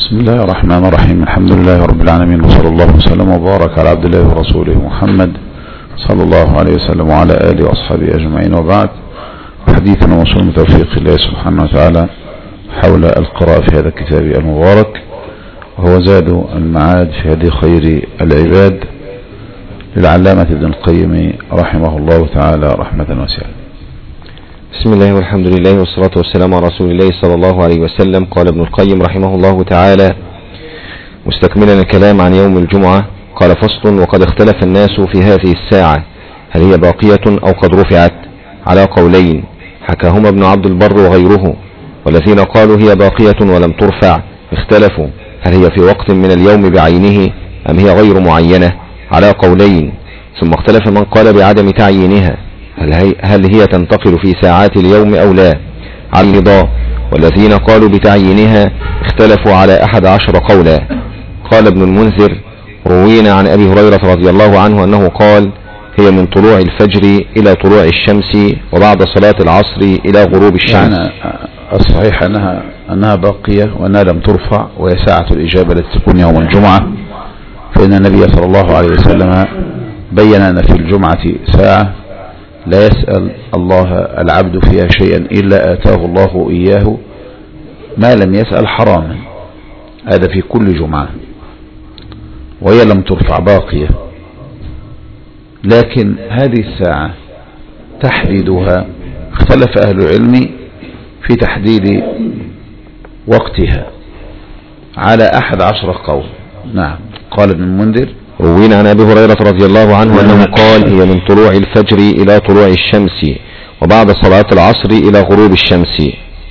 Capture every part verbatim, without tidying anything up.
بسم الله الرحمن الرحيم. الحمد لله رب العالمين، وصلى الله وسلم وبارك على عبد الله ورسوله محمد صلى الله عليه وسلم وعلى آله وأصحابه أجمعين، وبعد. حديثنا موصول من توفيق الله سبحانه وتعالى حول القراءة في هذا الكتاب المبارك، وهو زاد المعاد في هدي خير العباد للعلامة ابن القيم رحمه الله تعالى رحمة واسعة. بسم الله والحمد لله والصلاة والسلام على رسول الله صلى الله عليه وسلم. قال ابن القيم رحمه الله تعالى مستكملا الكلام عن يوم الجمعة، قال: فصل: وقد اختلف الناس في هذه الساعة، هل هي باقية أو قد رفعت؟ على قولين حكاهما ابن عبد البر وغيره، والذين قالوا هي باقية ولم ترفع اختلفوا هل هي في وقت من اليوم بعينه أم هي غير معينة، على قولين. ثم اختلف من قال بعدم تعيينها، هل هي, هل هي تنتقل في ساعات اليوم أو لا، على النضاء. والذين قالوا بتعيينها اختلفوا على أحد عشر قولا. قال ابن المنذر: روينا عن أبي هريرة رضي الله عنه أنه قال: هي من طلوع الفجر إلى طلوع الشمس، وبعد صلاة العصر إلى غروب الشمس. يعني الصحيح أنها, أنها باقية وأنها لم ترفع، وهي ساعة الإجابة التي تكون يوم الجمعة، فإن النبي صلى الله عليه وسلم بين أن في الجمعة ساعة لا يسأل الله العبد فيها شيئا إلا آتاه الله إياه ما لم يسأل حراما. هذا في كل جمعة، وهي لم ترفع باقية. لكن هذه الساعة تحديدها اختلف أهل العلم في تحديد وقتها على أحد عشر قول. نعم. قال ابن المنذر: روينا عن أبي هريرة رضي الله عنه أنه قال: هي من طلوع الفجر إلى طلوع الشمس، وبعد صلاة العصر إلى غروب الشمس.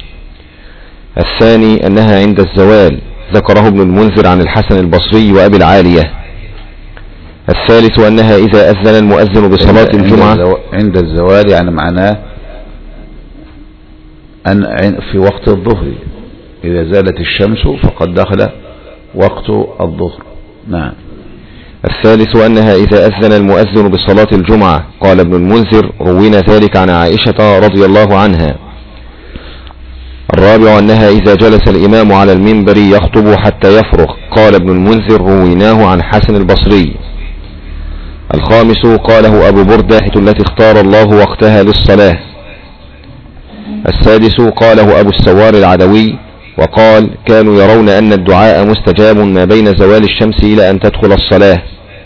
الثاني أنها عند الزوال، ذكره ابن المنذر عن الحسن البصري وأبي العالية. الثالث أنها إذا أذن المؤذن بصلاة الجمعة عند الزوال، يعني معناه أن في وقت الظهر، إذا زالت الشمس فقد دخل وقت الظهر. نعم. الثالث أنها إذا أذن المؤذن بصلاة الجمعة. قال ابن المنذر: روينا ذلك عن عائشة رضي الله عنها. الرابع أنها إذا جلس الإمام على المنبر يخطب حتى يفرغ. قال ابن المنذر: رويناه عن حسن البصري. الخامس قاله أبو بردة التي اختار الله وقتها للصلاة. السادس قاله أبو السوار العدوي، وقال: كانوا يرون أن الدعاء مستجاب ما بين زوال الشمس إلى أن تدخل الصلاة.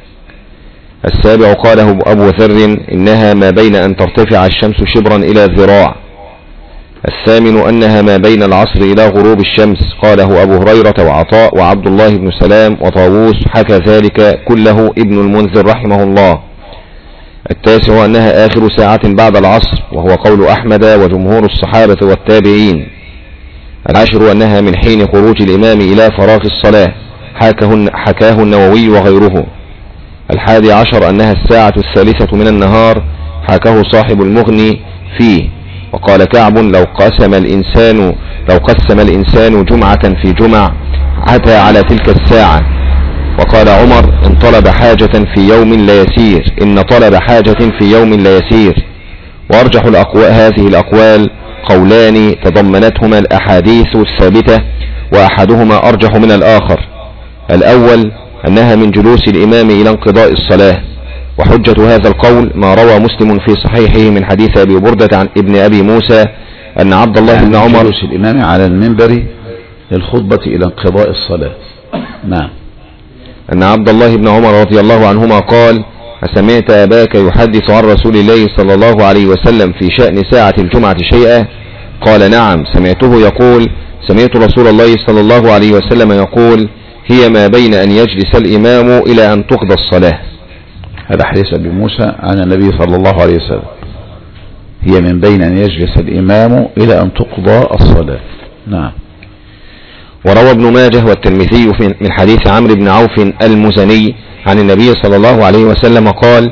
السابع قاله أبو ذر: إنها ما بين أن ترتفع الشمس شبرا إلى ذراع. الثامن أنها ما بين العصر إلى غروب الشمس. قاله أبو هريرة وعطاء وعبد الله بن سلام وطاووس، حكى ذلك كله ابن المنذر رحمه الله. التاسع أنها آخر ساعة بعد العصر، وهو قول أحمد وجمهور الصحابة والتابعين. العاشر أنها من حين خروج الإمام إلى فراغ الصلاة، حكاه النووي وغيره. الحادي عشر أنها الساعة الثالثة من النهار، حكاه صاحب المغني فيه. وقال كعب: لو قسم الإنسان لو قسم الإنسان جمعة في جمع أتى على تلك الساعة. وقال عمر: إن طلب حاجة في يوم لا يسير إن طلب حاجة في يوم لا يسير. وأرجح الأقوال هذه الأقوال قولان تضمنتهما الأحاديث الثابتة، وأحدهما أرجح من الآخر. الأول أنها من جلوس الإمام إلى انقضاء الصلاة، وحجة هذا القول ما روى مسلم في صحيحه من حديث أبي بردة عن ابن أبي موسى أن عبد الله بن عمر جلوس الإمام على المنبر للخطبة إلى انقضاء الصلاة. نعم. أن عبد الله بن عمر رضي الله عنهما قال: أسمعت أباك يحدث عن رسول الله صلى الله عليه وسلم في شأن ساعة الجمعة شيئا؟ قال: نعم، سمعته يقول: سمعت رسول الله صلى الله عليه وسلم يقول: هي ما بين أن يجلس الإمام إلى أن تقضى الصلاة. هذا حديث أبي موسى عن النبي صلى الله عليه وسلم، هي من بين أن يجلس الإمام إلى أن تقضى الصلاة. نعم. وروى ابن ماجه والترمذي من حديث عمرو بن عوف المزني عن النبي صلى الله عليه وسلم قال: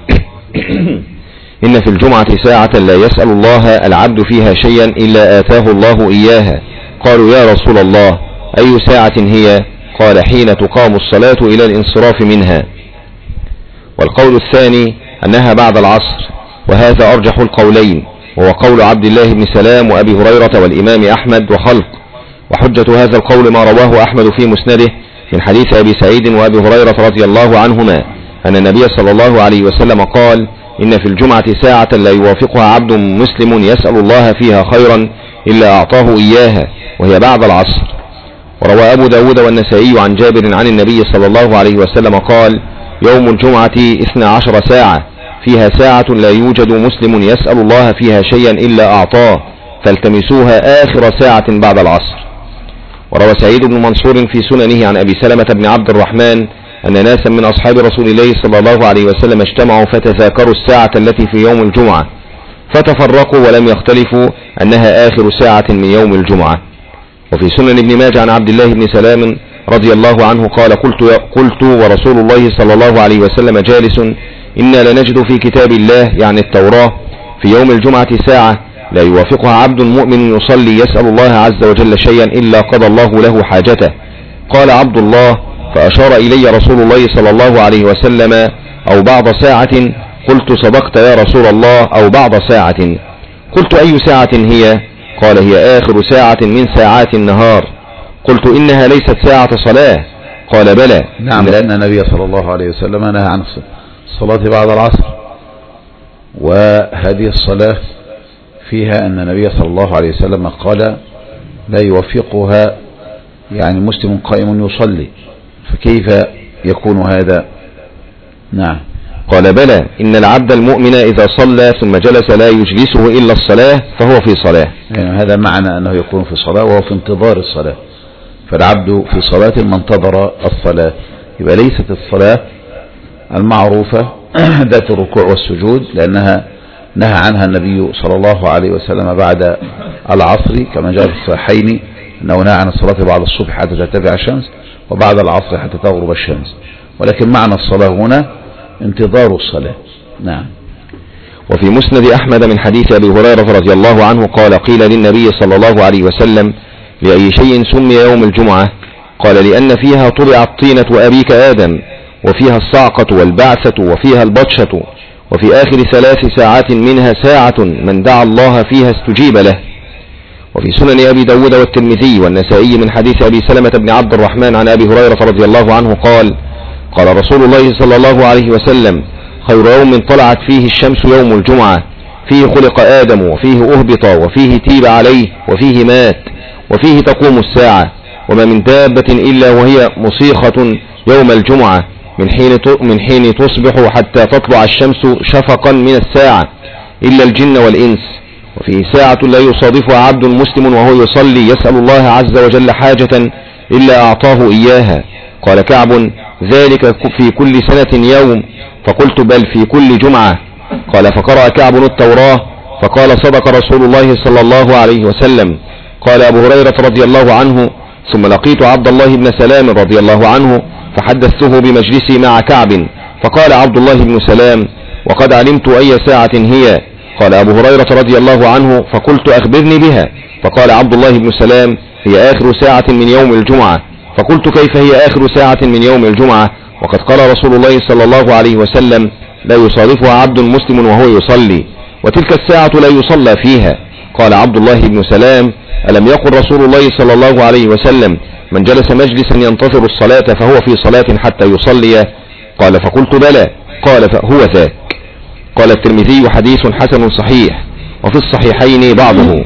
إن في الجمعة ساعة لا يسأل الله العبد فيها شيئا إلا آتاه الله إياها. قالوا: يا رسول الله، أي ساعة هي؟ قال: حين تقام الصلاة إلى الانصراف منها. والقول الثاني أنها بعد العصر، وهذا أرجح القولين، وهو قول عبد الله بن سلام وأبي هريرة والإمام أحمد وخلق. وحجة هذا القول ما رواه أحمد في مسنده من حديث أبي سعيد وأبي هريرة رضي الله عنهما أن النبي صلى الله عليه وسلم قال: إن في الجمعة ساعة لا يوافقها عبد مسلم يسأل الله فيها خيرا إلا أعطاه إياها، وهي بعد العصر. وروى أبو داود والنسائي عن جابر عن النبي صلى الله عليه وسلم قال: يوم الجمعة اثنا عشر ساعة، فيها ساعة لا يوجد مسلم يسأل الله فيها شيئا إلا أعطاه، فالتمسوها آخر ساعة بعد العصر. وروى سعيد بن منصور في سننه عن أبي سلمة بن عبد الرحمن أن ناسا من أصحاب رسول الله صلى الله عليه وسلم اجتمعوا فتذاكروا الساعة التي في يوم الجمعة، فتفرقوا ولم يختلفوا أنها آخر ساعة من يوم الجمعة. وفي سنن ابن ماجه عن عبد الله بن سلام رضي الله عنه قال: قلت, قلت ورسول الله صلى الله عليه وسلم جالس: إنا لنجد في كتاب الله، يعني التوراة، في يوم الجمعة ساعة لا يوافقها عبد مؤمن يصلي يسأل الله عز وجل شيئا إلا قضى الله له حاجته. قال عبد الله: فأشار إلي رسول الله صلى الله عليه وسلم: أو بعض ساعة. قلت: صدقت يا رسول الله، أو بعض ساعة. قلت: أي ساعة هي؟ قال: هي آخر ساعة من ساعات النهار. قلت: إنها ليست ساعة صلاة. قال: بلى. نعم، لأن النبي صلى الله عليه وسلم نهى عن الصلاة بعد العصر، وهذه الصلاة فيها أن النبي صلى الله عليه وسلم قال: لا يوفقها يعني مسلم قائم يصلي، فكيف يكون هذا؟ نعم. قال: بلى، إن العبد المؤمن إذا صلى ثم جلس لا يجلسه إلا الصلاة فهو في صلاة. يعني هذا معنى أنه يكون في صلاة وهو في انتظار الصلاة، فالعبد في صلاة ما انتظر الصلاة. يبقى ليست الصلاة المعروفة ذات الركوع والسجود، لأنها نهى عنها النبي صلى الله عليه وسلم بعد العصر، كما جاء في الصحيحين أنه نهى عن الصلاة بعد الصبح حتى ترتفع الشمس، وبعد العصر حتى تغرب الشمس. ولكن معنى الصلاة هنا انتظار الصلاة. نعم. وفي مسند أحمد من حديث أبي هريرة رضي الله عنه قال: قيل للنبي صلى الله عليه وسلم: لأي شيء سمي يوم الجمعة؟ قال: لأن فيها طلعت طينة أبيك آدم، وفيها الصعقة والبعثة، وفيها البطشة، وفي آخر ثلاث ساعات منها ساعة من دعا الله فيها استجيب له. وفي سنن أبي داود والترمذي والنسائي من حديث أبي سلمة بن عبد الرحمن عن أبي هريرة رضي الله عنه قال: قال رسول الله صلى الله عليه وسلم: خير يوم طلعت فيه الشمس يوم الجمعة، فيه خلق آدم، وفيه أهبط، وفيه تيب عليه، وفيه مات، وفيه تقوم الساعة، وما من دابة إلا وهي مصيخة يوم الجمعة من حين من حين تصبح حتى تطلع الشمس شفقا من الساعة، إلا الجن والإنس. وفيه ساعة لا يصادفها عبد مسلم وهو يصلي يسأل الله عز وجل حاجة إلا أعطاه إياها. قال كعب: ذلك في كل سنة يوم. فقلت: بل في كل جمعة. قال: فقرأ كعب التوراة فقال: صدق رسول الله صلى الله عليه وسلم. قال أبو هريرة رضي الله عنه: ثم لقيت عبد الله بن سلام رضي الله عنه فحدثته بمجلسي مع كعب، فقال عبد الله بن سلام: وقد علمت أي ساعة هي. قال أبو هريرة رضي الله عنه: فقلت: أخبرني بها. فقال عبد الله بن سلام: هي آخر ساعة من يوم الجمعة. فقلت: كيف هي آخر ساعة من يوم الجمعة وقد قال رسول الله صلى الله عليه وسلم: لا يصادفها عبد مسلم وهو يصلي، وتلك الساعة لا يصلى فيها. قال عبد الله بن سلام: ألم يقل رسول الله صلى الله عليه وسلم: من جلس مجلسا ينتظر الصلاة فهو في صلاة حتى يصلي؟ قال: فقلت: بلى. قال: فهو ذاك. قال الترمذي: حديث حسن صحيح، وفي الصحيحين بعضه.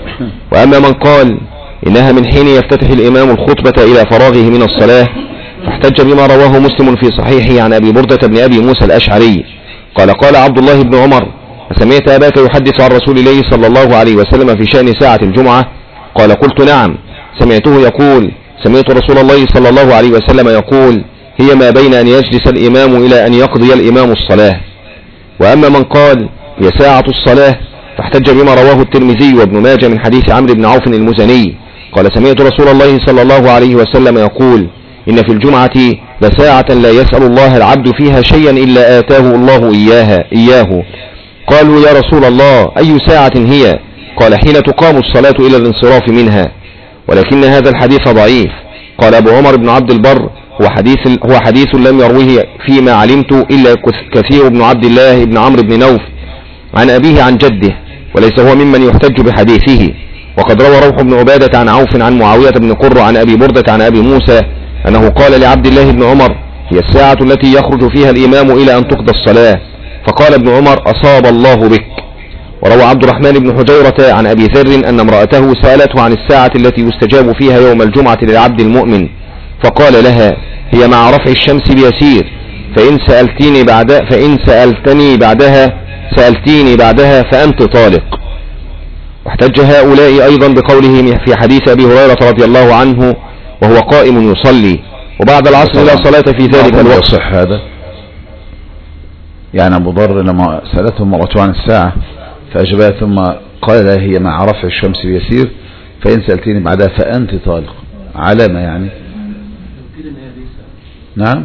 وأما من قال إنها من حين يفتتح الإمام الخطبة إلى فراغه من الصلاة، فاحتج بما رواه مسلم في صحيحه عن أبي بردة بن أبي موسى الأشعري قال: قال عبد الله بن عمر: سمعت أباك يحدث عن رسول الله صلى الله عليه وسلم في شأن ساعة الجمعة؟ قال: قلت: نعم، سمعته يقول: سمعت رسول الله صلى الله عليه وسلم يقول: هي ما بين أن يجلس الإمام إلى أن يقضي الإمام الصلاة. وأما من قال هي ساعة الصلاة، فاحتج بما رواه الترمذي وابن ماجه من حديث عمرو بن عوف المزني قال: سمعت رسول الله صلى الله عليه وسلم يقول: إن في الجمعة لساعة لا يسأل الله العبد فيها شيئا إلا آتاه الله إياها إياه. قالوا: يا رسول الله، أي ساعة هي؟ قال: حين تقام الصلاة إلى الانصراف منها. ولكن هذا الحديث ضعيف. قال أبو عمر بن عبد البر: هو حديث, هو حديث لم يروه فيما علمت إلا كثير بن عبد الله بن عمرو بن نوف عن أبيه عن جده، وليس هو ممن يحتج بحديثه. وقد روى روح بن عبادة عن عوف عن معاوية بن قرة عن أبي بردة عن أبي موسى أنه قال لعبد الله بن عمر: هي الساعة التي يخرج فيها الإمام إلى أن تقضى الصلاة. فقال ابن عمر: أصاب الله بك. وروى عبد الرحمن بن حجيرة عن أبي ذر أن امرأته سألته عن الساعة التي يستجاب فيها يوم الجمعة للعبد المؤمن، فقال لها: هي مع رفع الشمس بيسير، فإن سألتني بعد فإن سألتني بعدها سألتيني بعدها فأنت طالق. واحتج هؤلاء أيضا بقوله في حديث أبي هريرة رضي الله عنه وهو قائم يصلي: وبعد العصر لا صلاة في ذلك الوقت. يصح هذا؟ يعني أبو ضر لما سألته امرأته عن الساعة فأجابها ثم قال لها: هي مع رفع الشمس بيسير، فإن سألتني بعدها فأنت طالق. علامة يعني. نعم.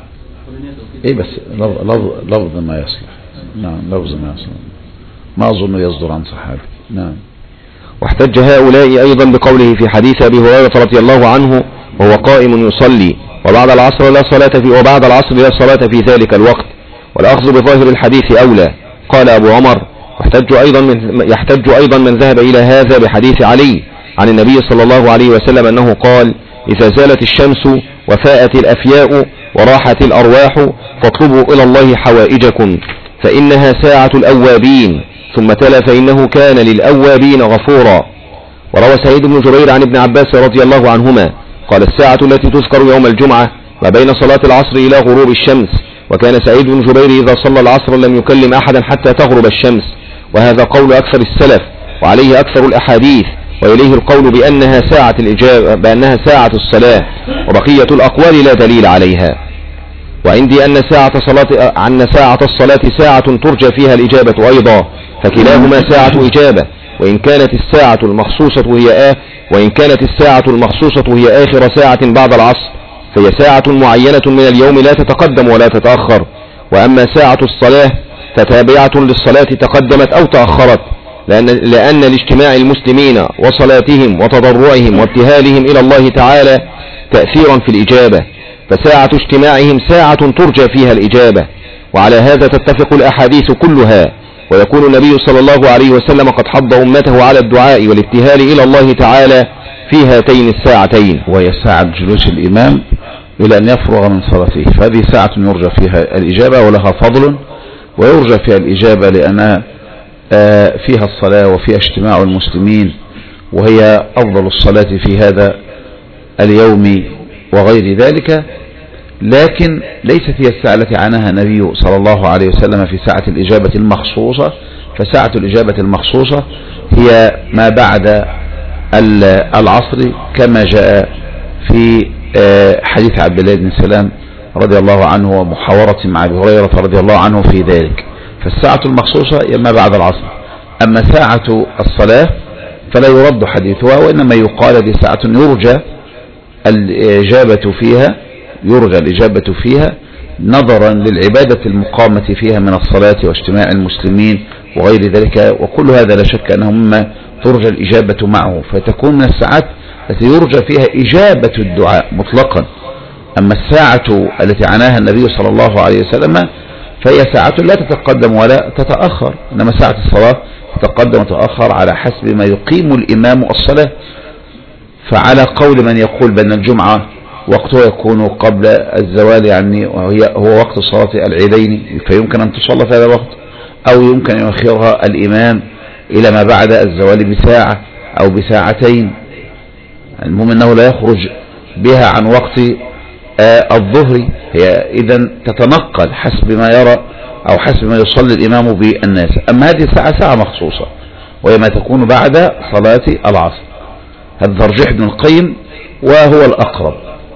ايه بس لفظ لفظ ما يصلح. نعم لفظ ما يصلح، ما أظن يصدر عن صحابي. نعم. واحتج هؤلاء أيضا بقوله في حديث أبي هريرة رضي الله عنه وهو قائم يصلي: وبعد العصر لا صلاة في وبعد العصر لا صلاة في ذلك الوقت، والأخذ بظاهر الحديث أولى. قال أبو عمر: يحتج أيضا من يحتج أيضا من ذهب إلى هذا بحديث علي عن النبي صلى الله عليه وسلم أنه قال: إذا زالت الشمس وفاءت الأفياء وراحت الأرواح فاطلبوا إلى الله حوائجكم فإنها ساعة الأوابين. ثم تلا: فإنه كان للأوابين غفورا. وروى سعيد بن جبير عن ابن عباس رضي الله عنهما قال: الساعة التي تذكر يوم الجمعة ما بين صلاة العصر إلى غروب الشمس. وكان سعيد بن جبير إذا صلى العصر لم يكلم أحدا حتى تغرب الشمس، وهذا قول أكثر السلف وعليه أكثر الأحاديث، وإليه القول بأنها ساعة الإجابة بأنها ساعة الصلاة، وبقية الأقوال لا دليل عليها. وعندي أن ساعة صلاة أن ساعة الصلاة ساعة ترجى فيها الإجابة أيضا، فكلاهما ساعة إجابة، وإن كانت الساعة المخصوصة هي آه وإن كانت الساعة المخصوصة هي آخر ساعة بعد العصر، فهي ساعة معينة من اليوم لا تتقدم ولا تتأخر. وأما ساعة الصلاة فتابعة للصلاة تقدمت أو تأخرت، لأن, لأن لاجتماع المسلمين وصلاتهم وتضرعهم وابتهالهم إلى الله تعالى تأثيرا في الإجابة، فساعة اجتماعهم ساعة ترجى فيها الإجابة. وعلى هذا تتفق الأحاديث كلها، ويكون النبي صلى الله عليه وسلم قد حض أمته على الدعاء والابتهال إلى الله تعالى في هاتين الساعتين، وهي ساعة جلوس الإمام إلى أن يفرغ من صلاته، فهذه ساعة يرجى فيها الإجابة ولها فضل، ويرجى فيها الإجابة لأنها فيها الصلاة وفيها اجتماع المسلمين، وهي أفضل الصلاة في هذا اليوم وغير ذلك. لكن ليست هي الساعة التي عناها النبي صلى الله عليه وسلم في ساعة الإجابة المخصوصة، فساعة الإجابة المخصوصة هي ما بعد العصر كما جاء في حديث عبد الله بن سلام رضي الله عنه ومحاورة مع أبي هريرة رضي الله عنه في ذلك. فالساعة المخصوصة هي ما بعد العصر. أما ساعة الصلاة فلا يرد حديثها، وإنما يقال دي ساعة يرجى الإجابة فيها يرجى الإجابة فيها نظرا للعبادة المقامة فيها من الصلاة واجتماع المسلمين وغير ذلك، وكل هذا لا شك أنه مما ترجى الإجابة معه، فتكون من الساعات التي يرجى فيها إجابة الدعاء مطلقا. أما الساعة التي عناها النبي صلى الله عليه وسلم فهي ساعة لا تتقدم ولا تتأخر، إنما ساعة الصلاة تتقدم وتتأخر على حسب ما يقيم الإمام الصلاة. فعلى قول من يقول بأن الجمعة وقتها يكون قبل الزوال، يعني وهي هو وقت صلاة العيدين، فيمكن أن تصلى في هذا الوقت، أو يمكن أن يؤخرها الإمام إلى ما بعد الزوال بساعة أو بساعتين. المهم أنه لا يخرج بها عن وقت آه الظهر، هي إذن تتنقل حسب ما يرى أو حسب ما يصلي الإمام بالناس. أما هذه الساعة ساعة مخصوصة، وهي ما تكون بعد صلاة العصر. هذا ترجيح ابن القيم وهو الأقرب،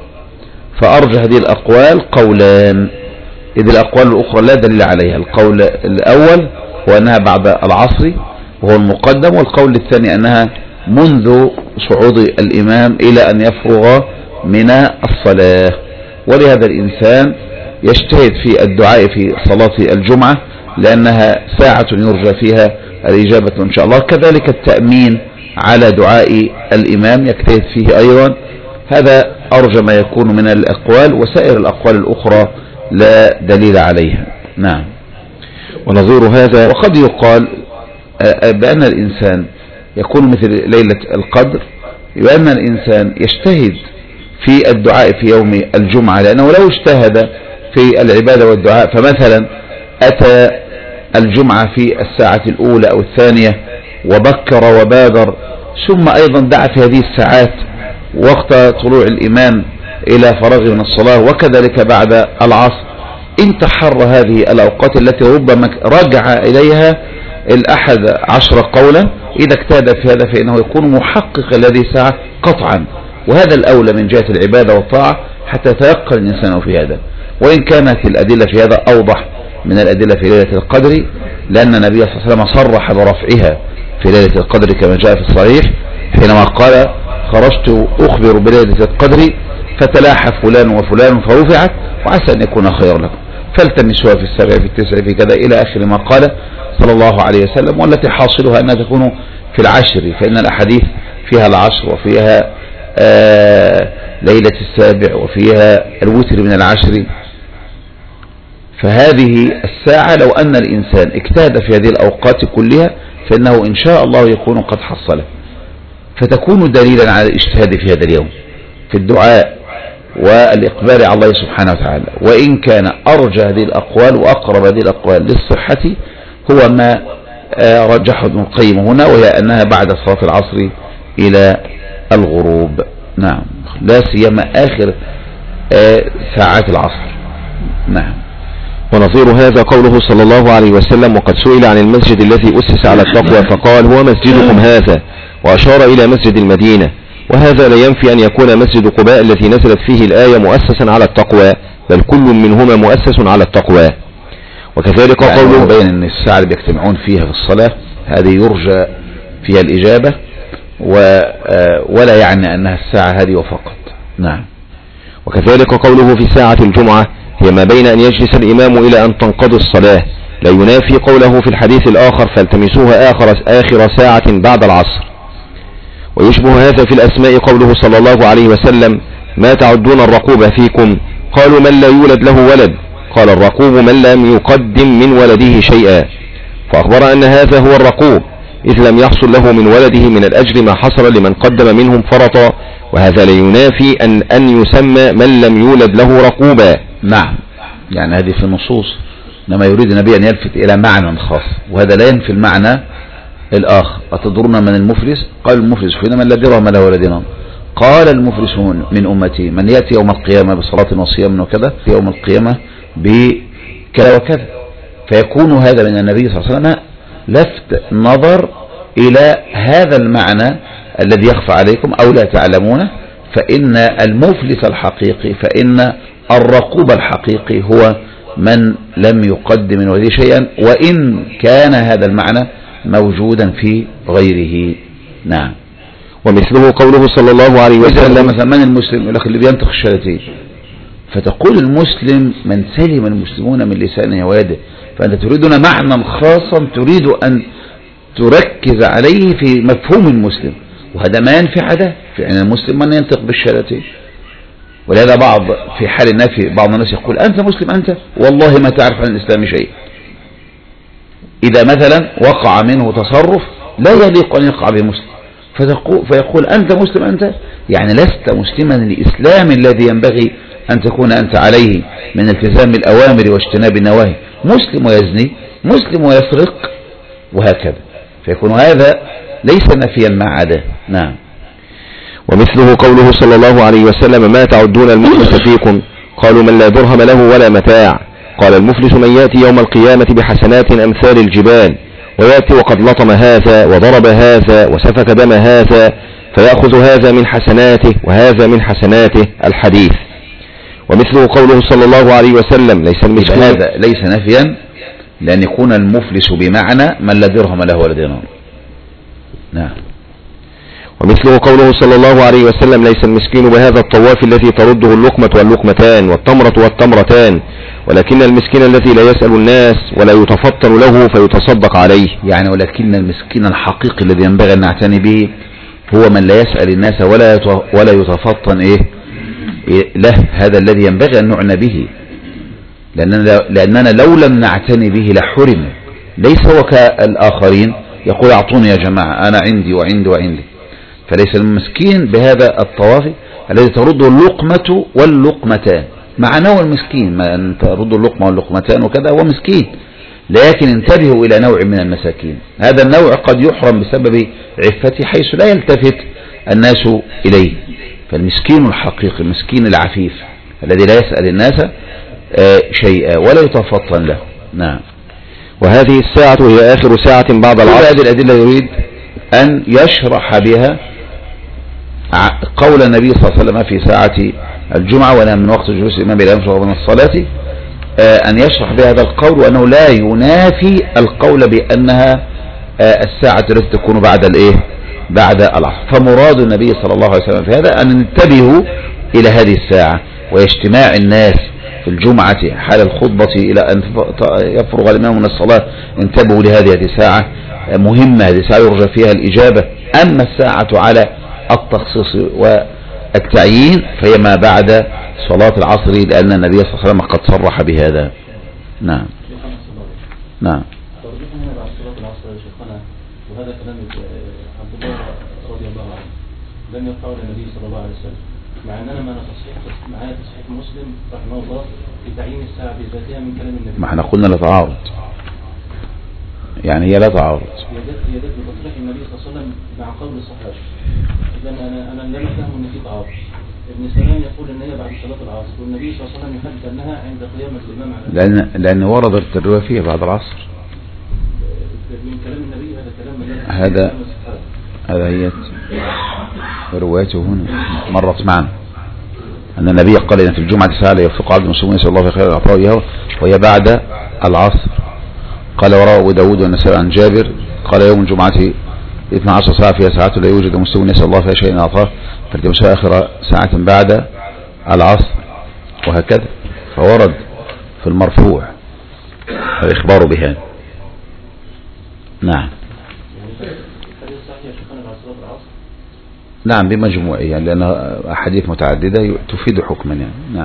فأرجح هذه الأقوال قولان، إذ الأقوال الأخرى لا دليل عليها. القول الأول هو أنها بعد العصر وهو المقدم، والقول الثاني أنها منذ صعود الإمام إلى أن يفرغ من الصلاة. ولهذا الإنسان يجتهد في الدعاء في صلاة الجمعة لأنها ساعة يرجى فيها الإجابة إن شاء الله. كذلك التأمين على دعاء الإمام يجتهد فيه أيضا. هذا أرجى ما يكون من الأقوال، وسائر الأقوال الأخرى لا دليل عليها. نعم. ونظير هذا وقد يقال بأن الإنسان يكون مثل ليلة القدر، بأن الإنسان يجتهد في الدعاء في يوم الجمعة، لأنه لو اجتهد في العبادة والدعاء فمثلا أتى الجمعة في الساعة الأولى أو الثانية وبكر وبادر، ثم أيضا دعا في هذه الساعات وقت طلوع الإمام إلى فراغ من الصلاة، وكذلك بعد العصر، انتحر هذه الأوقات التي ربما رجع إليها الأحد عشر قولا، إذا اجتهد في هذا فإنه يكون محقق هذه الساعة قطعا، وهذا الأولى من جهة العبادة والطاعة حتى يتيقن الإنسان في هذا. وإن كانت الأدلة في هذا أوضح من الأدلة في ليلة القدر، لأن النبي صلى الله عليه وسلم صرح برفعها في ليلة القدر كما جاء في الصحيح حينما قال: خرجت أخبر بليلة القدر فتلاحى فلان وفلان فرفعت وعسى أن يكون خير لكم، فالتمسوها في السبع في التسع في كذا إلى آخر ما قال صلى الله عليه وسلم. والتي حاصلها أنها تكون في العشر، فإن الأحاديث فيها العشر وفيها آه ليلة السابع وفيها الوتر من العشر. فهذه الساعة لو أن الإنسان اجتهد في هذه الأوقات كلها فإنه إن شاء الله يكون قد حصله، فتكون دليلا على الاجتهاد في هذا اليوم في الدعاء والإقبال على الله سبحانه وتعالى. وإن كان أرجى هذه الأقوال وأقرب هذه الأقوال للصحة هو ما رجحه ابن القيم هنا، وهي أنها بعد صلاة العصر إلى الغروب. نعم، لا سيما آخر ساعات العصر. نعم. ونظير هذا قوله صلى الله عليه وسلم: وقد سئل عن المسجد الذي أسس على التقوى فقال: هو مسجدكم هذا، وأشار إلى مسجد المدينة. وهذا لا ينفي أن يكون مسجد قباء الذي نزلت فيه الآية مؤسسا على التقوى، بل كل منهما مؤسس على التقوى. وكذلك يعني قوله بين أن الساعة اللي بيجتمعون فيها في الصلاة هذه يرجى فيها الإجابة، ولا يعني أنها الساعة هذه وفقط. نعم. وكذلك قوله في ساعة الجمعة هي ما بين أن يجلس الإمام إلى أن تنقضي الصلاة، لا ينافي قوله في الحديث الآخر: فالتمسوها آخر, آخر ساعة بعد العصر. ويشبه هذا في الأسماء قوله صلى الله عليه وسلم: ما تعدون الرقوب فيكم؟ قالوا: من لا يولد له ولد. قال: الرقوب من لم يقدم من ولده شيئا، فأخبر أن هذا هو الرقوب إذ لم يحصل له من ولده من الأجر ما حصل لمن قدم منهم فرطا، وهذا لا ينافي أن, أن يسمى من لم يولد له رقوبا. نعم، يعني هذه في النصوص، إنما يريد النبي أن يلفت إلى معنى خاص، وهذا لا ينفي المعنى الآخر. أتدرون من المفلس؟ قال: المفلس فينا من لا درهم له ولا دينار. قال: المفلس من أمتي من يأتي يوم القيامة بصلاة وصيام وكذا، في يوم القيامة بكذا وكذا. فيكون هذا من النبي صلى الله عليه وسلم لفت نظر إلى هذا المعنى الذي يخفى عليكم أو لا تعلمونه. فإن المفلس الحقيقي، فإن الرقوب الحقيقي هو من لم يقدم من ولده شيئا، وإن كان هذا المعنى موجودا في غيره. نعم. ومثله قوله صلى الله عليه وسلم: مثلا من المسلم؟ يقول لك اللي بينطق الشهادتين. فتقول المسلم من سلم المسلمون من لسانه ويده، فأنت تريدون معنى خاصا تريد أن تركز عليه في مفهوم المسلم، وهذا ما ينفي عدا فإن المسلم من ينطق بالشهادتين. ولهذا بعض في حال النفي بعض الناس يقول: أنت مسلم أنت والله ما تعرف عن الإسلام شيء. إذا مثلا وقع منه تصرف لا يليق أن يقع بمسلم فيقول: أنت مسلم أنت، يعني لست مسلما للإسلام الذي ينبغي أن تكون أنت عليه من التزام الأوامر واجتناب النواهي. مسلم ويزني، مسلم ويسرق، وهكذا. فيكون هذا ليس نفيا مع عدا. نعم. ومثله قوله صلى الله عليه وسلم: ما تعدون المفلس فيكم؟ قالوا: من لا درهم له ولا متاع. قال: المفلس من يأتي يوم القيامة بحسنات أمثال الجبال، ويأتي وقد لطم هذا وضرب هذا وسفك دم هذا، فيأخذ هذا من حسناته وهذا من حسناته. الحديث. ومثله قوله صلى الله عليه وسلم: ليس المسكين، هذا ليس نفيا، لأن يكون المفلس بمعنى من لا درهم له ولا دينار. نعم. ومثله قوله صلى الله عليه وسلم: ليس المسكين بهذا الطواف الذي ترده اللقمة واللقمتان والتمرة والتمرتان، ولكن المسكين الذي لا يسأل الناس ولا يتفطن له فيتصدق عليه. يعني ولكن المسكين الحقيقي الذي ينبغي أن نعتني به هو من لا يسأل الناس ولا ولا يتفطن إيه له، هذا الذي ينبغي أن نعنى به، لأننا, لأننا لو لم نعتني به لحرم. ليس هو كالآخرين يقول اعطوني يا جماعة أنا عندي وعندي وعندي. فليس المسكين بهذا الطواف الذي ترده اللقمة واللقمتان، مع نوع المسكين، ما أن ترد اللقمة واللقمتان وكذا هو مسكين، لكن انتبهوا إلى نوع من المساكين. هذا النوع قد يحرم بسبب عفته حيث لا يلتفت الناس إليه. فالمسكين الحقيقي المسكين العفيف الذي لا يسأل الناس شيئا ولا يتفطن له. نعم. وهذه الساعة هي آخر ساعة بعد العصر. هذه الأدلة يريد أن يشرح بها قول النبي صلى الله عليه وسلم في ساعة الجمعة ولا من وقت جلوس الإمام إلى ينفرغ من الصلاة، أن يشرح بهذا القول وأنه لا ينافي القول بأنها الساعة التي تكون بعد الإيه بعد العصر. فمراد النبي صلى الله عليه وسلم في هذا أن ننتبهوا إلى هذه الساعة واجتماع الناس في الجمعة حال الخطبة إلى أن يفرغ الإمام من الصلاة. انتبهوا لهذه الساعة مهمة، هذه الساعة يرجى فيها الإجابة. أما الساعة على التخصيص والتعيين فهي ما بعد صلاة العصر، لأن النبي صلى الله عليه وسلم قد صرح بهذا. نعم. نعم. وهذا كلام عبد الله رضي الله عنه لم يقطعه النبي صلى الله عليه وسلم، مع أننا ما تصحيح معايا تصحيح مسلم رحمه الله في تعيين الساعة بذاتها من كلام النبي. ما احنا قلنا لا تعارض، يعني هي لا تعارض. هي جت بتصريح النبي صلى الله عليه وسلم مع قول الصحابة. إذا أنا أنا لم أفهم أن في تعارض. ابن سلام يقول أن هي بعد صلاة العصر، والنبي صلى الله عليه وسلم يحدث أنها عند قيام الإمام على لأن لأن وردت الرواية فيها بعد العصر. من كلام النبي هذا كلام هذا هذا هي روايته هنا مرت معنا أن النبي قال إن في الجمعة ساعة يوفق عبد المسلمين نسأل الله في خير العطاء وهي بعد العصر. قال وروى داود والنسائي عن جابر قال يوم الجمعة اثنتا عشرة ساعة فيها ساعات لا يوجد مسلم يسأل الله فيها شيء أعطاه فالتمسها آخر ساعة بعد العصر، وهكذا. فورد في المرفوع الإخبار بها. نعم. نعم بمجموعه يعني لأن أحاديث متعددة تفيد حكما يعني. نعم.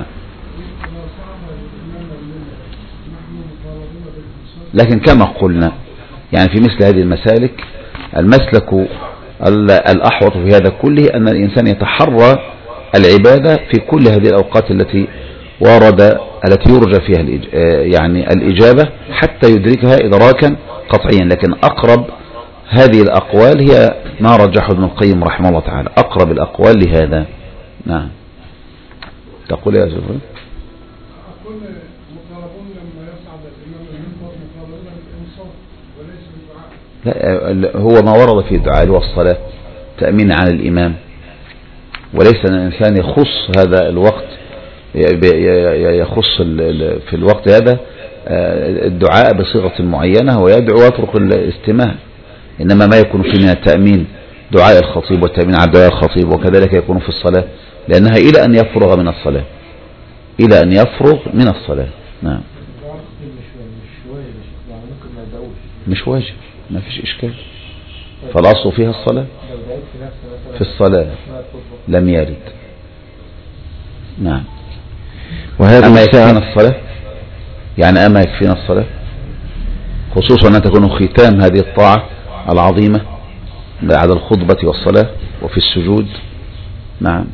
لكن كما قلنا يعني في مثل هذه المسالك المسلك الأحوط في هذا كله أن الإنسان يتحرى العبادة في كل هذه الأوقات التي ورد التي يرجى فيها يعني الإجابة حتى يدركها إدراكا قطعيا. لكن أقرب هذه الأقوال هي ما رجحه ابن القيم رحمه الله تعالى، أقرب الأقوال لهذا. نعم. تقول يا زفر؟ أقول مطالبون لما يصعد الإمام المنبر مطالبون بالإنصات وليس بالدعاء. لا هو ما ورد في الدعاء والصلاة تأمين عن الإمام، وليس أن الإنسان يخص هذا الوقت يخص في الوقت هذا الدعاء بصيغة معينة ويدعو ويترك الاستماع، إنما ما يكون فيه من التأمين دعاء الخطيب والتأمين على دعاء الخطيب وكذلك يكون في الصلاة، لأنها إلى أن يفرغ من الصلاة إلى أن يفرغ من الصلاة. نعم. مش واجب، ما فيش إشكال، فالأصل فيها الصلاة في الصلاة لم يرد. نعم. وهذا أما يكفينا الصلاة يعني أما يكفينا الصلاة خصوصا أن تكون ختام هذه الطاعة العظيمة بعد الخطبة والصلاة وفي السجود. نعم.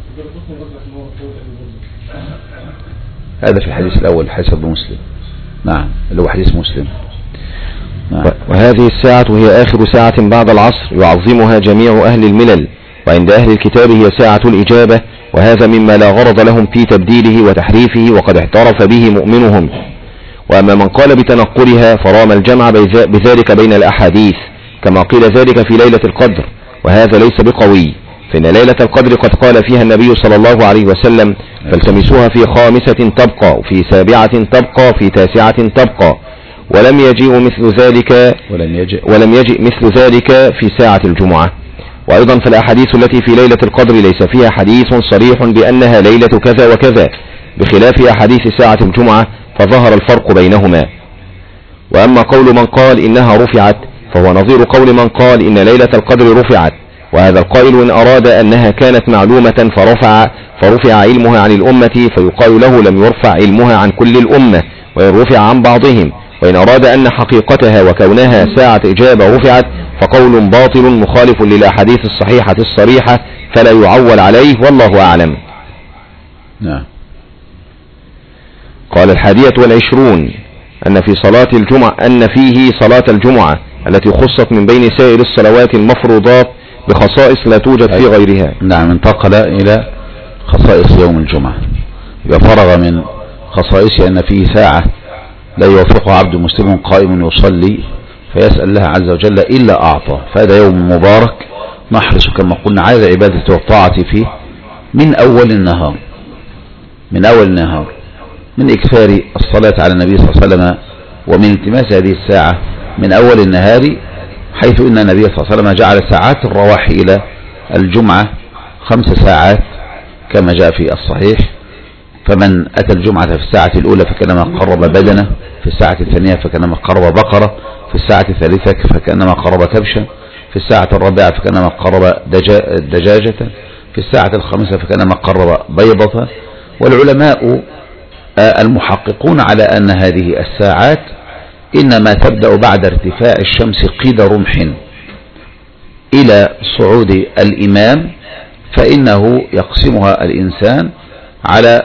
هذا في الحديث الأول حديث ابن مسلم. نعم اللي هو حديث مسلم. نعم. وهذه الساعة هي آخر ساعة بعد العصر يعظمها جميع أهل الملل، وعند أهل الكتاب هي ساعة الإجابة، وهذا مما لا غرض لهم في تبديله وتحريفه وقد اعترف به مؤمنهم. وأما من قال بتنقلها فرام الجمع بذلك بين الأحاديث كما قيل ذلك في ليلة القدر، وهذا ليس بقوي، فإن ليلة القدر قد قال فيها النبي صلى الله عليه وسلم فالتمسوها في خامسة تبقى وفي سابعة تبقى وفي تاسعة تبقى، ولم يجيء مثل ذلك ولم يجئ, ولم يجئ مثل ذلك في ساعة الجمعة. وأيضا فالأحاديث التي في ليلة القدر ليس فيها حديث صريح بأنها ليلة كذا وكذا، بخلاف أحاديث ساعة الجمعة فظهر الفرق بينهما. وأما قول من قال إنها رفعت فهو نظير قول من قال إن ليلة القدر رفعت، وهذا القائل إن أراد أنها كانت معلومة فرفع, فرفع علمها عن الأمة فيقال له لم يرفع علمها عن كل الأمة ويرفع عن بعضهم، وإن أراد أن حقيقتها وكونها ساعة إجابة رفعت فقول باطل مخالف للأحاديث الصحيحة الصريحة فلا يعول عليه والله أعلم. نعم. قال الحادية والعشرون أن في صلاة الجمعة أن فيه صلاة الجمعة التي خصت من بين سائر الصلوات المفروضات بخصائص لا توجد في غيرها. نعم، انتقل إلى خصائص يوم الجمعة، يفرغ من خصائصه أن فيه ساعة لا يوافقها عبد مسلم قائم يصلي فيسأل الله عز وجل إلا أعطى، فهذا يوم مبارك نحرص كما قلنا على العبادة والطاعة فيه من أول النهار من أول النهار من إكثار الصلاة على النبي صلى الله عليه وسلم ومن التماس هذه الساعة من أول النهار، حيث إن النبي صلى الله عليه وسلم جعل ساعات الرواح إلى الجمعة خمس ساعات كما جاء في الصحيح، فمن أتى الجمعة في الساعة الأولى فكانما قرب بدنه، في الساعة الثانية فكانما قرب بقرة، في الساعة الثالثة فكانما قرب كبشا، في الساعة الرابعة فكانما قرب دجاجة، في الساعة الخامسة فكانما قرب بيضة. والعلماء المحققون على أن هذه الساعات إنما تبدأ بعد ارتفاع الشمس قيد رمح إلى صعود الإمام، فإنه يقسمها الإنسان على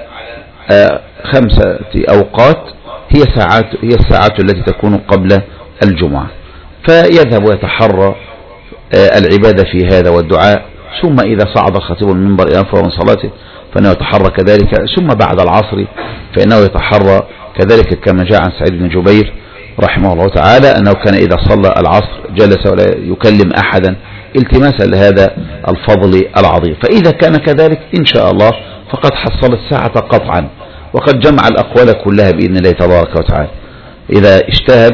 خمسة أوقات هي ساعات هي الساعات التي تكون قبل الجمعة، فيذهب ويتحرى العبادة في هذا والدعاء، ثم إذا صعد الخطيب المنبر إلى من صلاته فإنه يتحرى كذلك، ثم بعد العصر فإنه يتحرى كذلك كما جاء عن سعيد بن جبير رحمه الله تعالى أنه كان إذا صلى العصر جلس ولا يكلم أحدا التماسا لهذا الفضل العظيم. فإذا كان كذلك إن شاء الله فقد حصل الساعة قطعا، وقد جمع الأقوال كلها بإذن الله تبارك وتعالى. إذا اجتهد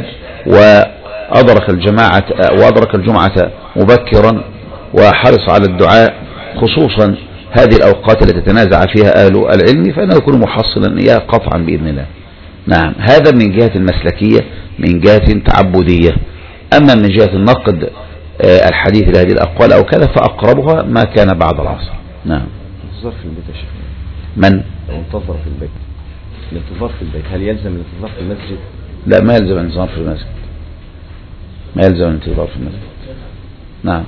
وأدرك الجماعة وأدرك الجمعة مبكرا وحرص على الدعاء خصوصا هذه الأوقات التي تتنازع فيها أهل العلم فإنه يكون محصلا إياه قطعا بإذن الله. نعم، هذا من جهة المسلكية، من جهة تعبدية. أما من جهة النقد الحديث لهذه الأقوال أو كذا فأقربها ما كان بعد العصر. نعم. الانتظار في البيت يا شيخ، من الانتظار في البيت الانتظار في البيت هل يلزم الانتظار في المسجد؟ لا، ما يلزم الانتظار في المسجد، ما يلزم الانتظار في المسجد. نعم.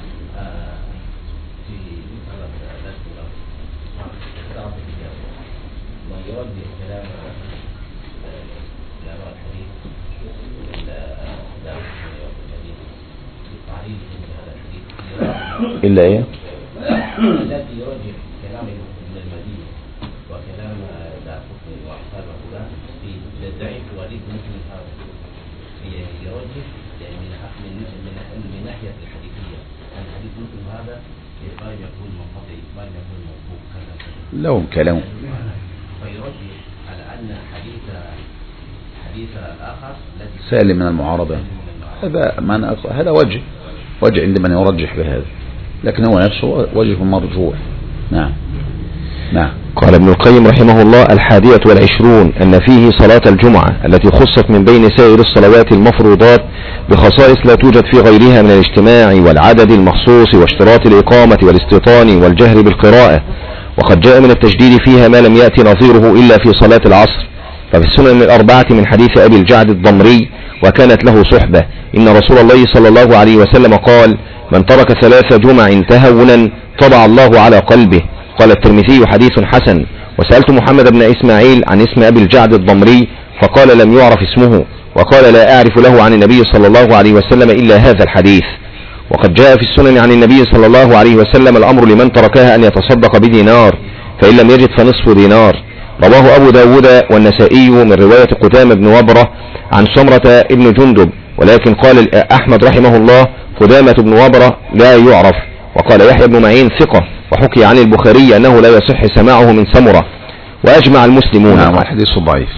إلا إيه؟ الذي يرجع كلام ابن المدينة وكلام داخل وأحسابه في الضعيف وليد مثل هذا يرجع من من ناحية الحديثية الحديث مثل هذا ما يكون منقطع ما يكون موقوف كذا لهم كلام فيرجع على أن حديث حديث الآخر سالم من المعارضة. هذا معنى هذا وجه وجه عند من يرجح بهذا، لكن هو نفسه وجه مرجوح. نعم. نعم. قال ابن القيم رحمه الله: الحادية والعشرون أن فيه صلاة الجمعة التي خصت من بين سائر الصلوات المفروضات بخصائص لا توجد في غيرها من الاجتماع والعدد المخصوص واشتراط الإقامة والاستيطان والجهر بالقراءة، وقد جاء من التجديد فيها ما لم يأتي نظيره إلا في صلاة العصر. ففي السنن الأربعة من حديث أبي الجعد الضمري وكانت له صحبة إن رسول الله صلى الله عليه وسلم قال: من ترك ثلاث جمع تهونا طبع الله على قلبه. قال الترمذي: حديث حسن. وسألت محمد بن إسماعيل عن اسم أبي الجعد الضمري فقال: لم يعرف اسمه، وقال: لا أعرف له عن النبي صلى الله عليه وسلم إلا هذا الحديث. وقد جاء في السنن عن النبي صلى الله عليه وسلم الأمر لمن تركها أن يتصدق بدينار، فإن لم يجد فنصف دينار. رواه أبو داود والنسائي من رواية قدامة بن وبرة عن سمرة ابن جندب، ولكن قال أحمد رحمه الله: قدامة بن وبرة لا يعرف. وقال يحيى بن معين ثقة، وحكي عن البخاري أنه لا يصح سماعه من سمرة. وأجمع المسلمون نعم، الحديث ضعيف.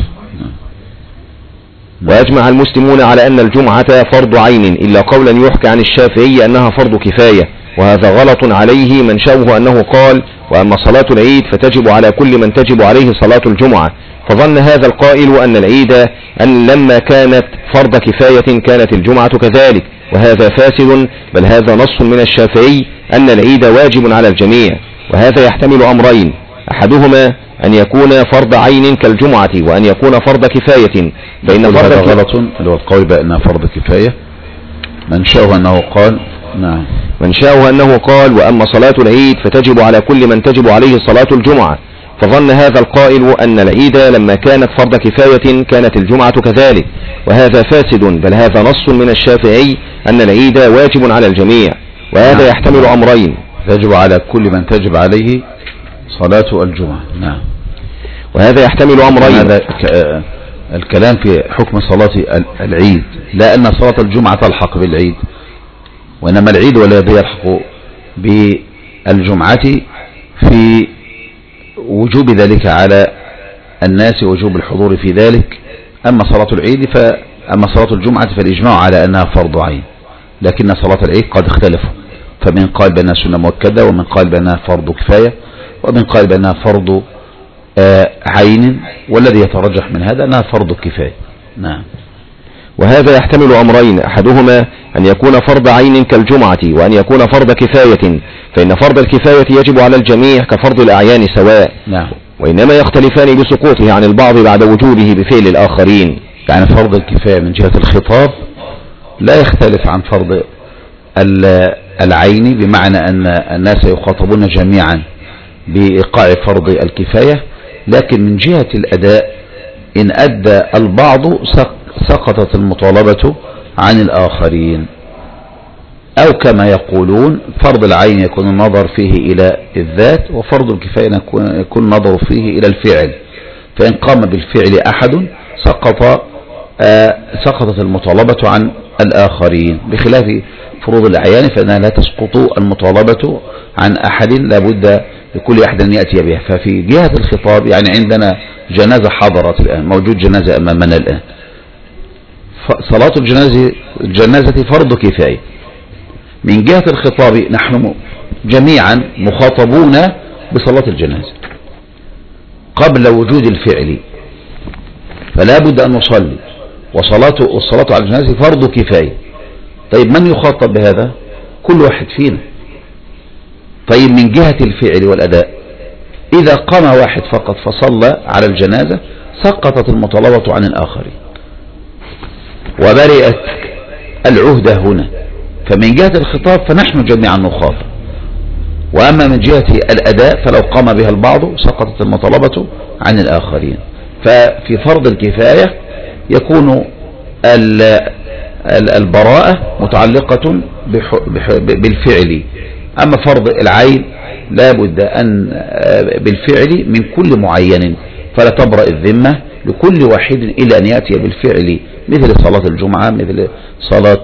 وأجمع المسلمون على أن الجمعة فرض عين، إلا قولا يحكى عن الشافعي أنها فرض كفاية، وهذا غلط عليه منشأه أنه قال: وأما صلاة العيد فتجب على كل من تجب عليه صلاة الجمعة، فظن هذا القائل أن العيد أن لما كانت فرض كفاية كانت الجمعة كذلك، وهذا فاسد، بل هذا نص من الشافعي أن العيد واجب على الجميع. وهذا يحتمل أمرين: أحدهما أن يكون فرض عين كالجمعة وأن يكون فرض كفاية. فإن فرض هذا غلط، اللي هو القول بأنها فرض كفاية. من شاءه أنه قال نعم من شاءه أنه قال وأما صلاة العيد فتجب على كل من تجب عليه صلاة الجمعة، فظن هذا القائل أن العيد لما كانت فرض كفاية كانت الجمعة كذلك، وهذا فاسد، بل هذا نص من الشافعي أن العيد واجب على الجميع، وهذا نعم. يحتمل أمرين، يجب على كل من تجب عليه صلاة الجمعة. نعم. وهذا يحتمل أمرين. هذا الكلام في حكم صلاة العيد، لا أن صلاة الجمعة تلحق بالعيد، وإنما العيد هو الذي يلحق بالجمعة في وجوب ذلك على الناس، وجوب الحضور في ذلك. أما صلاة العيد فأما صلاة الجمعة فالإجماع على أنها فرض عين، لكن صلاة العيد قد اختلفوا، فمن قال بأنها سنة مؤكدة، ومن قال بأنها فرض كفاية، ومن قال بأنها فرض آه عين، والذي يترجح من هذا أنها فرض كفاية. نعم. وهذا يحتمل أمرين، أحدهما أن يكون فرض عين كالجمعة وأن يكون فرض كفاية، فإن فرض الكفاية يجب على الجميع كفرض الأعيان سواء. نعم. وإنما يختلفان بسقوطه عن البعض بعد وجوده بفعل الآخرين. يعني فرض الكفاية من جهة الخطاب لا يختلف عن فرض العين، بمعنى أن الناس يخاطبون جميعا بإيقاع فرض الكفاية، لكن من جهة الأداء إن أدى البعض سقطت المطالبة عن الآخرين، أو كما يقولون فرض العين يكون النظر فيه إلى الذات، وفرض الكفاية يكون النظر فيه إلى الفعل، فإن قام بالفعل أحد سقط آه سقطت المطالبة عن الآخرين، بخلاف فروض الأعيان فإنها لا تسقط المطالبة عن أحد، لابد لكل أحد أن يأتي بها. ففي جهة الخطاب يعني عندنا جنازة حضرت الآن، موجود جنازة أمامنا الآن، صلاة الجنازة الجنازة فرض كفاية. من جهة الخطاب نحن جميعا مخاطبون بصلاة الجنازة قبل وجود الفعل، فلا بد أن نصلي، وصلاة والصلاة على الجنازة فرض كفاية. طيب من يخاطب بهذا؟ كل واحد فينا. طيب من جهة الفعل والأداء إذا قام واحد فقط فصلى على الجنازة سقطت المطالبة عن الآخرين وبرئت العهدة هنا. فمن جهة الخطاب فنحن جميعا نخاطب، وأما من جهة الأداء فلو قام بها البعض سقطت المطالبة عن الآخرين. ففي فرض الكفاية يكون البراءة متعلقة بالفعل، أما فرض العين لا بد أن بالفعل من كل معين، فلا تبرأ الذمة لكل واحد إلا أن يأتي بالفعل، مثل صلاة الجمعة، مثل صلاة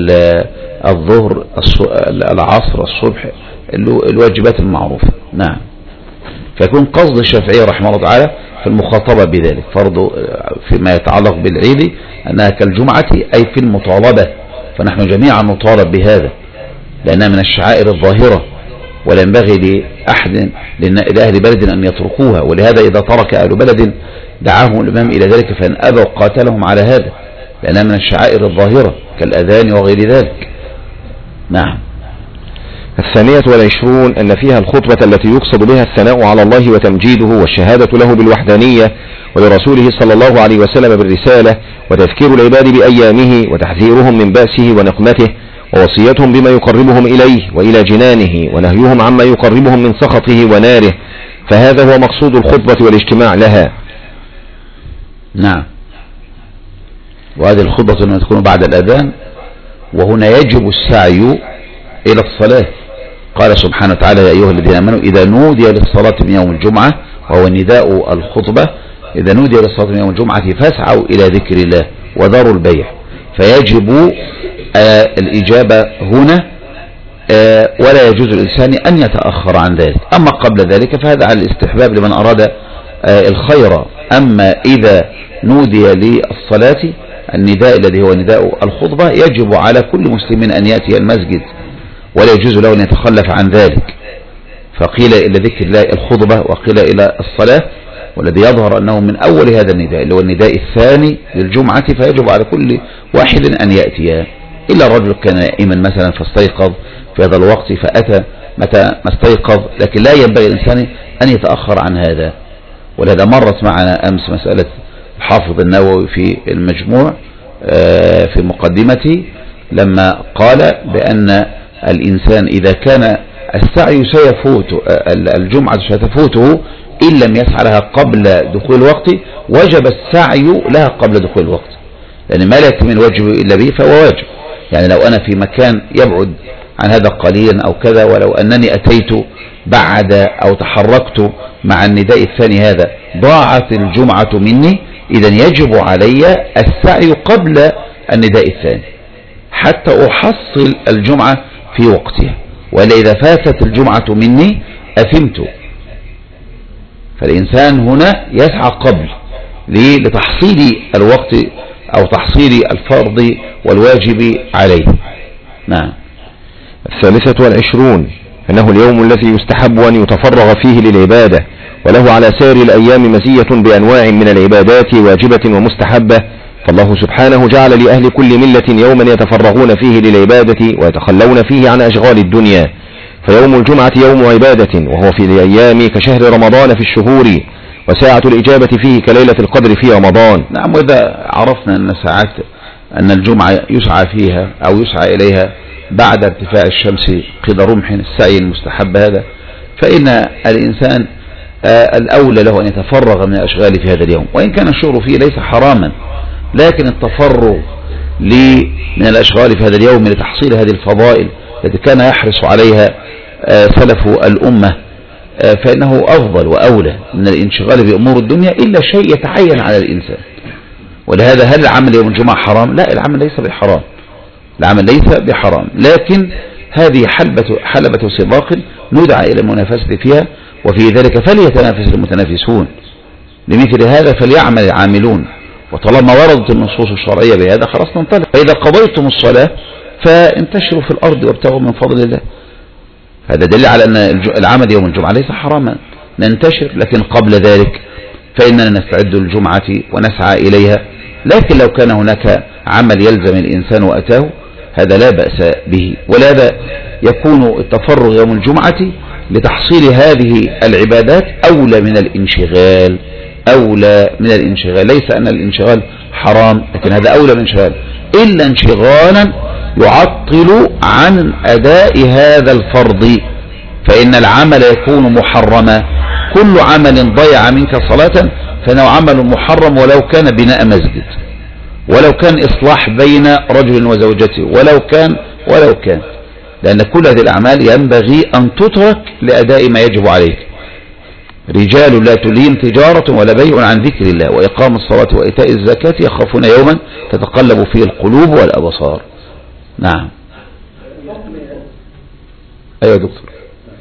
الظهر، العصر، الصبح، الواجبات المعروفة. نعم. فيكون قصد الشافعي رحمه الله تعالى في المخاطبة بذلك فرض فيما يتعلق بالعيد أنها كالجمعة، أي في المطالبة، فنحن جميعا نطالب بهذا لأنها من الشعائر الظاهرة، ولا ينبغي لأحد لأهل بلد أن يتركوها، ولهذا إذا ترك أهل بلد دعاهم الإمام إلى ذلك، فإن أبوا قاتلهم على هذا، لأنها من الشعائر الظاهرة كالأذان وغير ذلك. نعم. الثانية والعشرون أن فيها الخطبة التي يقصد بها الثناء على الله وتمجيده والشهادة له بالوحدانية ولرسوله صلى الله عليه وسلم بالرسالة، وتذكير العباد بأيامه وتحذيرهم من بأسه ونقمته، ووصيتهم بما يقربهم إليه وإلى جنانه، ونهيهم عما يقربهم من سخطه وناره، فهذا هو مقصود الخطبة والاجتماع لها. نعم. وهذه الخطبة لما تكون بعد الأذان، وهنا يجب السعي إلى الصلاة. قال سبحانه وتعالى: يا أيها الذين آمنوا إذا نودي للصلاة من يوم الجمعة، وهو نداء الخطبة، إذا نودي للصلاة من يوم الجمعة فاسعوا إلى ذكر الله وذروا البيع. فيجب آه الإجابة هنا، آه ولا يجوز الإنسان أن يتأخر عن ذلك. أما قبل ذلك فهذا على الاستحباب لمن أراد آه الخير. أما إذا نودي للصلاة النداء الذي هو نداء الخطبة، يجب على كل مسلم أن يأتي المسجد، ولا يجوز له أن يتخلف عن ذلك. فقيل إلى ذكر الله الخطبة، وقيل إلى الصلاة، والذي يظهر أنه من أول هذا النداء اللي هو النداء الثاني للجمعة، فيجب على كل واحد أن يأتي، إلا الرجل كان نائما مثلا فاستيقظ في هذا الوقت فأتى متى ما استيقظ، لكن لا ينبغي الإنسان أن يتأخر عن هذا. ولهذا مرت معنا أمس مسألة الحافظ النووي في المجموع في مقدمته لما قال بأن الإنسان إذا كان السعي سيفوت الجمعة ستفوته إن لم يسعى لها قبل دخول الوقت وجب السعي لها قبل دخول الوقت، لأن ما لا يتم الواجب إلا به فهو واجب. يعني لو أنا في مكان يبعد عن هذا قليلا أو كذا، ولو أنني أتيت بعد أو تحركت مع النداء الثاني هذا ضاعت الجمعة مني، إذن يجب علي السعي قبل النداء الثاني حتى أحصل الجمعة في وقتها، وإلا إذا فاتت الجمعة مني أثمت. فالإنسان هنا يسعى قبل لتحصيل الوقت أو تحصيل الفرض والواجب عليه. نعم. الثالثة والعشرون أنه اليوم الذي يستحب أن يتفرغ فيه للعبادة، وله على سائر الأيام مزية بأنواع من العبادات واجبة ومستحبة، فالله سبحانه جعل لأهل كل ملة يوما يتفرغون فيه للعبادة ويتخلون فيه عن أشغال الدنيا، فيوم الجمعة يوم عبادة وهو في الأيام كشهر رمضان في الشهور، وساعة الإجابة فيه كليلة القدر في رمضان. نعم. وإذا عرفنا أن ساعات أن الجمعة يسعى فيها أو يسعى إليها بعد ارتفاع الشمس قيد رمح السعي المستحب هذا، فإن الإنسان الأولى له أن يتفرغ من الأشغال في هذا اليوم، وإن كان الشغل فيه ليس حراما، لكن التفرغ من الأشغال في هذا اليوم لتحصيل هذه الفضائل التي كان يحرص عليها سلف الأمة فإنه أفضل وأولى من الانشغال بأمور الدنيا، إلا شيء يتعين على الإنسان. ولهذا هل العمل يوم الجمعة حرام؟ لا، العمل ليس بحرام، العمل ليس بحرام، لكن هذه حلبة, حلبة سباق ندعى إلى المنافسة فيها، وفي ذلك فليتنافس المتنافسون. لمثل هذا فليعمل العاملون، وطالما وردت النصوص الشرعية بهذا خلاص ننطلق. فإذا قضيتم الصلاة فانتشروا في الأرض وابتغوا من فضل الله. هذا دليل على أن العمل يوم الجمعة ليس حراما، ننتشر، لكن قبل ذلك فإننا نستعد للجمعة ونسعى إليها. لكن لو كان هناك عمل يلزم الإنسان وأتاه هذا لا بأس به، ولهذا يكون التفرغ يوم الجمعة لتحصيل هذه العبادات أولى من الانشغال، أولى من الانشغال. ليس أن الانشغال حرام، لكن هذا أولى من الانشغال، إلا انشغالا يعطل عن أداء هذا الفرض، فإن العمل يكون محرما. كل عمل ضيع منك صلاة فإنه عمل محرم، ولو كان بناء مسجد، ولو كان إصلاح بين رجل وزوجته، ولو كان ولو كان لأن كل هذه الأعمال ينبغي أن تترك لأداء ما يجب عليك. رجال لا تلهيهم تجارة ولا بيع عن ذكر الله وإقام الصلاة وإيتاء الزكاة يخافون يوما تتقلب فيه القلوب والأبصار. نعم. أيوة دكتور.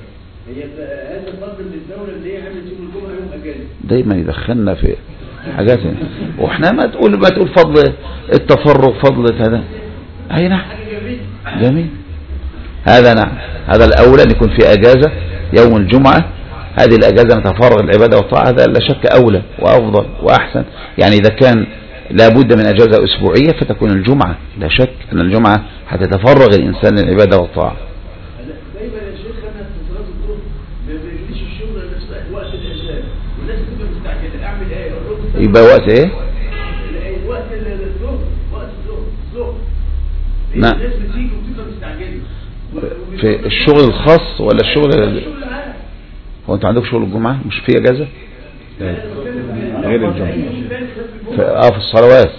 دايما يدخلنا في حاجات، واحنا ما تقول ما تقول فضل التفرغ، فضل هذا. أي نعم جميل، هذا نعم، هذا الأولى أن يكون في أجازة يوم الجمعة. هذه الأجازة نتفرغ العبادة والطاعة، هذا لا شك أولى وأفضل وأحسن. يعني إذا كان لابد من أجازة أسبوعية فتكون الجمعة، لا شك أن الجمعة هتتفرغ الإنسان للعبادة والطاعة. دايما يا شيخ أنا في صلاة الظهر ما بيجيش الشغل وقت الإنسان والناس تبقى مستعجلة، أعمل إيه؟ يبقى وقت إيه؟ وقت الظهر، وقت الظهر الظهر نعم. الناس بتيجي وبتبقى مستعجلة في الشغل الخاص ولا الشغل؟ هو أنت عندك شغل الجمعة مش في أجازة؟ غير الجمعة في آه في الصلوات.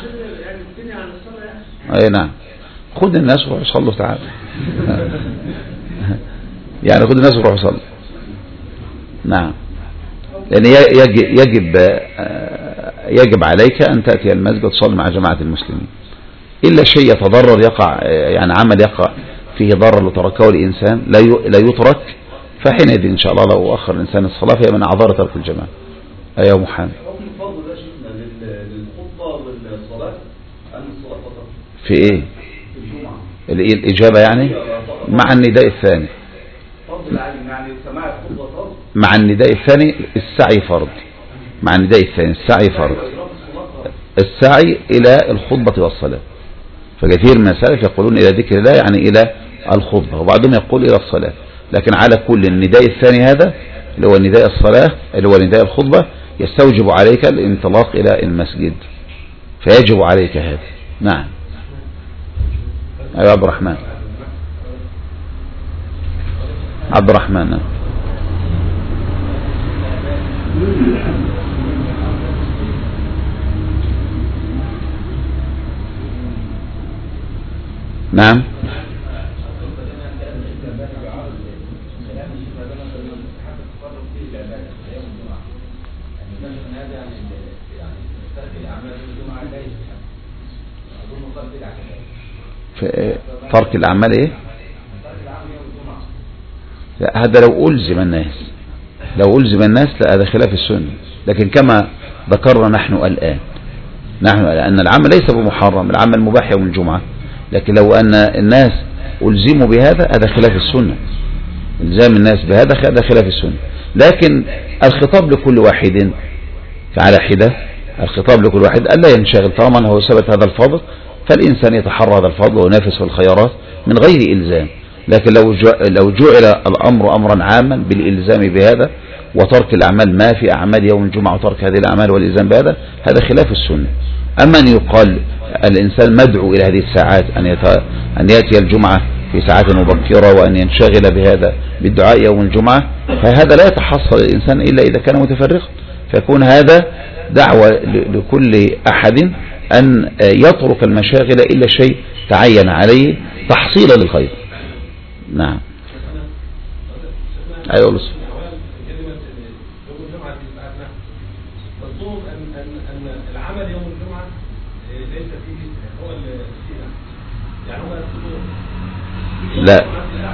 أي نعم. خد الناس وروح يصلوا تعالى. يعني خد الناس وروح يصلوا. نعم. لأن يجب يجب يجب عليك أن تأتي المسجد وتصلي مع جماعة المسلمين، إلا شيء يتضرر يقع، يعني عمل يقع فيه ضرر لو تركه الإنسان لا لا يترك، فحينئذ إن شاء الله لو أخر الإنسان الصلاة فهي من أعذار ترك الجماعة. أيها محمد. في إيه؟ الإجابة يعني مع النداء الثاني. مع النداء الثاني السعي فرض. مع النداء الثاني السعي فرض. السعي إلى الخطبة والصلاة. فكثير من السلف يقولون إلى ذكر الله يعني إلى الخطبة، وبعضهم يقول إلى الصلاة. لكن على كل النداء الثاني هذا اللي هو نداء الصلاة اللي هو نداء الخطبة يستوجب عليك الانطلاق إلى المسجد، فيجب عليك هذا. نعم. أيوة عبد الرحمن عبد الرحمن نعم. نعم. ترك الأعمال إيه؟ لا هذا لو ألزم الناس، لو ألزم الناس لا هذا خلاف السنة. لكن كما ذكرنا نحن الآن نحن الآن العمل ليس بمحرم، العمل مباح يوم الجمعة، لكن لو أن الناس ألزموا بهذا هذا خلاف السنة، إلزام الناس بهذا هذا خلاف السنة. لكن الخطاب لكل واحد على حدة، الخطاب لكل واحد ألا ينشغل، طالما هو ثبت هذا الفضل فالإنسان يتحرى هذا الفضل وينافس في الخيارات من غير إلزام. لكن لو لو جعل الأمر أمرا عاما بالإلزام بهذا وترك الأعمال ما في أعمال يوم الجمعة وترك هذه الأعمال والإلزام بهذا هذا خلاف السنة. أما أن يقال الإنسان مدعو إلى هذه الساعات أن أن يأتي الجمعة في ساعات مبكرة وأن ينشغل بهذا بالدعاء يوم الجمعة، فهذا لا يتحصل الإنسان إلا إذا كان متفرغا، فيكون هذا دعوة لكل أحد أن يترك المشاغل إلا شيء تعين عليه تحصيلا للخير. نعم. أيوة لسه. العمل يوم الجمعة ليس فيه هو يعني هو لا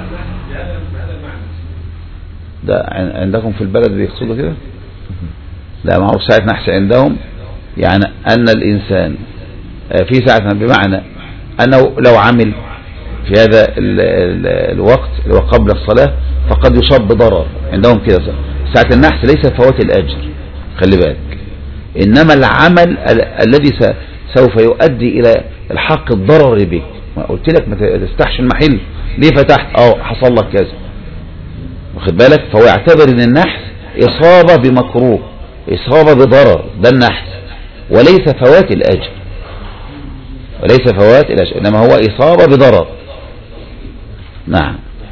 ده عندكم في البلد بيقصدوا كده؟ لا معروف ساعة نحس عندهم يعني أن الإنسان في ساعة بمعنى أنه لو عمل في هذا ال ال الوقت اللي هو قبل الصلاة فقد يصاب بضرر عندهم كده. ساعة النحس ليس فوات الأجر خلي بالك، إنما العمل ال الذي سوف يؤدي إلى الحق الضرر بك. قلت لك ما تستحش المحل ليه فتحت اه حصل لك كذا واخد بالك، فهو يعتبر ان النحس إصابة بمكروه إصابة بضرر، ده النحس وليس فوات الأجر، وليس فوات الأجر إنما هو إصابة بضرر. نعم.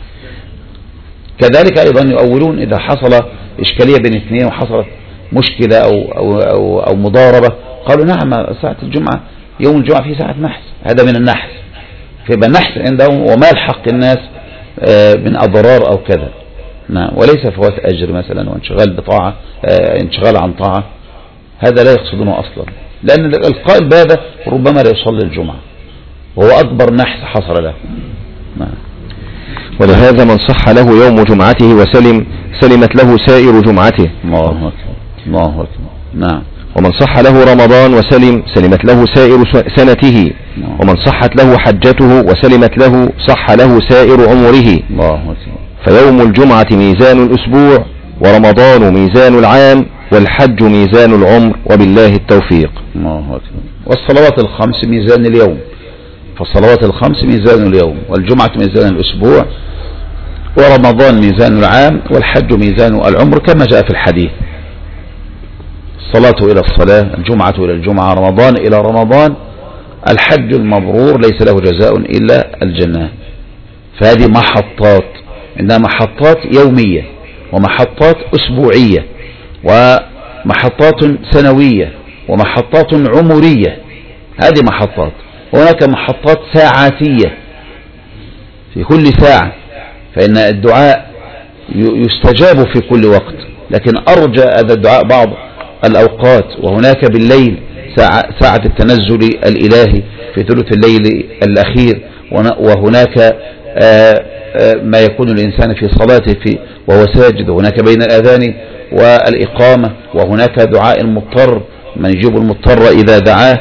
كذلك أيضا يؤولون إذا حصل إشكالية بين اثنين وحصلت مشكلة أو, أو, أو, أو مضاربة قالوا نعم ساعة الجمعة يوم الجمعة في ساعة نحس، هذا من النحس، فيبقى النحس عندهم وما الحق الناس من أضرار أو كذا. نعم. وليس فوات أجر مثلا وانشغال بطاعة انشغال عن طاعة، هذا لا يقصدونه أصلا، لأن القائل بهذا ربما لا يصلي الجمعة وهو أكبر نحس حصل له. نعم. ولهذا من صح له يوم جمعته وسلم سلمت له سائر جمعته. الله أكبر الله أكبر. نعم. ومن صح له رمضان وسلم سلمت له سائر سنته. نعم. ومن صحت له حجته وسلمت له صح له سائر عمره. الله أكبر. فيوم الجمعة ميزان الأسبوع ورمضان ميزان العام والحج ميزان العمر وبالله التوفيق. الله أكبر. والصلوات الخمس ميزان اليوم، فالصلوات الخمس ميزان اليوم، والجمعة ميزان الأسبوع، ورمضان ميزان العام، والحج ميزان العمر كما جاء في الحديث. الصلاة إلى الصلاة، الجمعة إلى الجمعة، رمضان إلى رمضان، الحج المبرور ليس له جزاء إلا الجنة. فهذه محطات، عندها محطات يومية ومحطات أسبوعية ومحطات سنوية ومحطات عمرية، هذه محطات. هناك محطات ساعاتية في كل ساعة، فإن الدعاء يستجاب في كل وقت، لكن أرجى هذا الدعاء بعض الأوقات، وهناك بالليل ساعة, ساعة التنزل الإلهي في ثلث الليل الأخير، وهناك ما يكون الإنسان في صلاته في وهو ساجد، وهناك بين الأذان والإقامة، وهناك دعاء المضطر من يجيب المضطر إذا دعاه.